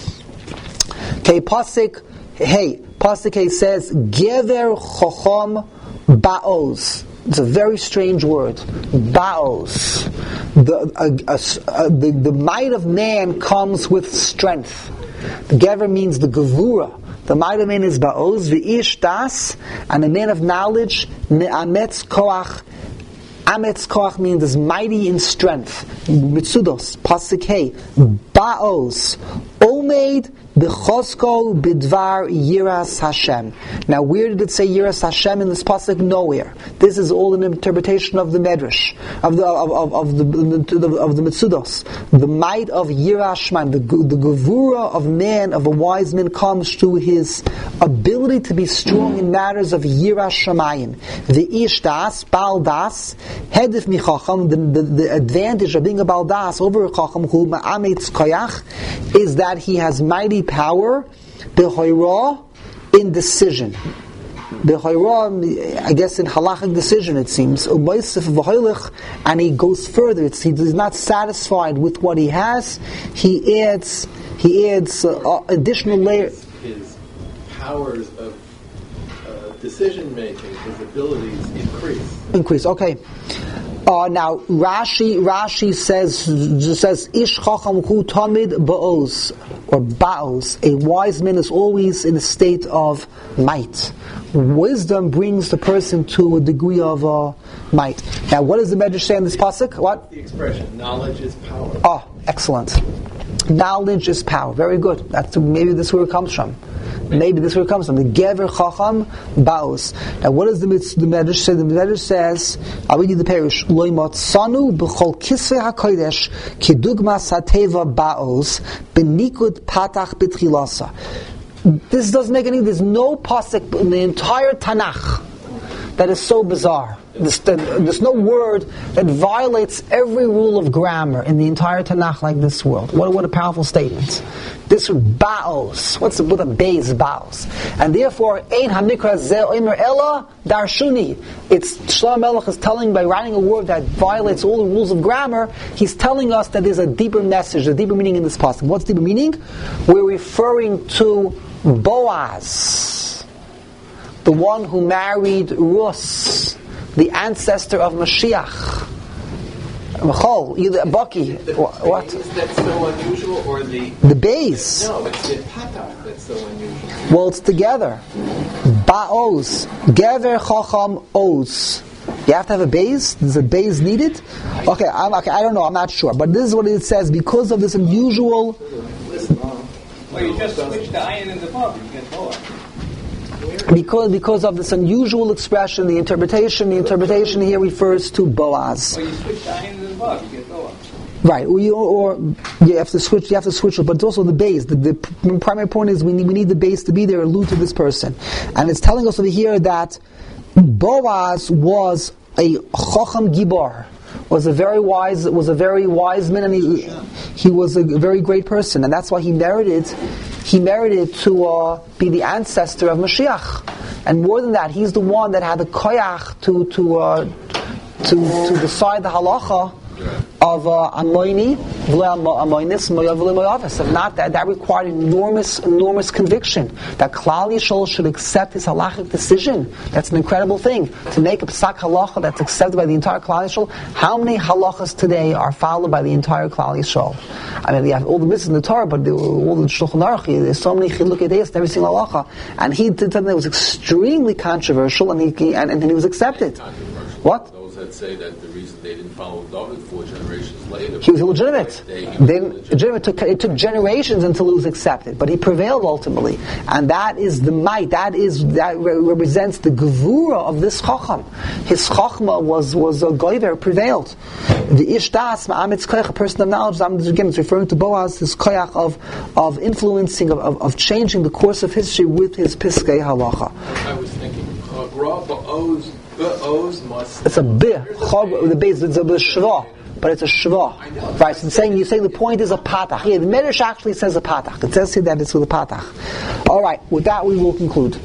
Speaker 1: Okay, pasuk. Hey, pasuk Hey says gever chochom baoz. It's a very strange word. Baos. The, uh, uh, uh, the, the might of man comes with strength. The Gever means the Gevura. The might of man is Baos, V'ish Das, and the man of knowledge, Me'ametz Koach. Ametz Koach means is mighty in strength. Mitsudos, Pasuk Hey. Baos. Omeid B'chosko b'dvar yiras Hashem. Now, where did it say yiras Hashem in this pasuk? Nowhere. This is all an interpretation of the Medrash, of the of, of, of the of the Mitzudos. The might of yiras Shemaim, the the gevura of man, of a wise man, comes through his ability to be strong in matters of yiras Shemayim. The ish das, bal das, hedif michacham. The, the the advantage of being a bal das over a chacham who ma'ametz koyach is that he has mighty power, b'hoira, in decision. B'hoira, I guess in halachic decision it seems. And he goes further. It's, he's not satisfied with what he has. He adds, he adds uh, additional layers.
Speaker 4: His powers of uh, decision making, his abilities increase.
Speaker 1: Increase. Okay. Uh, now Rashi Rashi says says Ish Chacham Hu Tamid Ba'oz or Ba'oz. A wise man is always in a state of might. Wisdom brings the person to a degree of uh, might. Now, what does the Medrash say in this pasuk? What?
Speaker 4: The expression knowledge is power.
Speaker 1: Oh, excellent. Knowledge is power. Very good. That's maybe this is where it comes from. Maybe this is where it comes from. The Gever Chacham Baos. Now, what does the, the Medrash say? The Medrash says, I'll read you the parish. Loimot Sanu B'chol Kisvei HaKodesh Kidugmas HaTeva Baos B'nikud Patach B'tchilasa. This doesn't make any. There's no pasuk in the entire Tanakh that is so bizarre. There's, there's no word that violates every rule of grammar in the entire Tanakh like this word. What, what a powerful statement. This word, baos. What's the, what a base, baos? And therefore, ein hamikra zeh omer ella darshuni. It's Shlomo Melech is telling, by writing a word that violates all the rules of grammar, he's telling us that there's a deeper message, a deeper meaning in this passage. What's deeper meaning? We're referring to Boaz, the one who married Rus, the ancestor of Mashiach. Machol, either Baki.
Speaker 4: The
Speaker 1: What?
Speaker 4: base that's so unusual, or the
Speaker 1: The base.
Speaker 4: no, it's the patach that's so unusual.
Speaker 1: Well, it's together. Ba'oz. Gever chacham oz. You have to have a base? Does a base needed? Okay, I'm, okay, I don't know, I'm not sure. But this is what it says. Because of this unusual...
Speaker 6: Well, you just switch the iron and the bob, you get Boaz.
Speaker 1: Because, because of this unusual expression, the interpretation, the interpretation here refers to Boaz.
Speaker 6: Well, you switch the iron and the bob, you get Boaz.
Speaker 1: Right, or you, or you have to switch. You have to switch it, but it's also the base. The, the p- primary point is we need we need the base to be there, allude to this person, and it's telling us over here that Boaz was a Chacham Gibor, was a very wise, was a very wise man, and he he was a very great person, and that's why he merited he merited to uh, be the ancestor of Mashiach, and more than that, he's the one that had the koyach to to uh, to to decide the halacha of Amoini, Amoinis, Moyav, If not, that that required enormous, enormous conviction. That Klal Yisrael should accept his halachic decision. That's an incredible thing. To make a psak halacha that's accepted by the entire Klal Yisrael. How many halachas today are followed by the entire Klal Yisrael? I mean, we have all the mitzvahs in the Torah, but all the Shulchan Aruch, there's so many chilukei deis in every single halacha. And he did something that was extremely controversial, and he and, and he was accepted. What?
Speaker 3: Those that say that the reason they didn't follow David four generations later,
Speaker 1: he was illegitimate.
Speaker 3: They, he was
Speaker 1: Then
Speaker 3: illegitimate.
Speaker 1: legitimate took, it took generations until it was accepted, but he prevailed ultimately, and that is the might. That is that re- represents the gevura of this chacham. His chachma was was a goyver, prevailed. The ishdas ma'amitz koyach, a person of knowledge. Again, it's referring to Boaz, his koyach of of influencing, of, of, of changing the course of history with his piskei halacha.
Speaker 4: I was thinking, uh, Gra Ba'oz, Ba'oz must.
Speaker 1: It's a bih, chog, the base. It's a shva, but it's a shva. Right? So it's saying you say the point is a patach. Yeah, the Medrash actually says a patach. It says here that it's with a patach. All right. With that, we will conclude.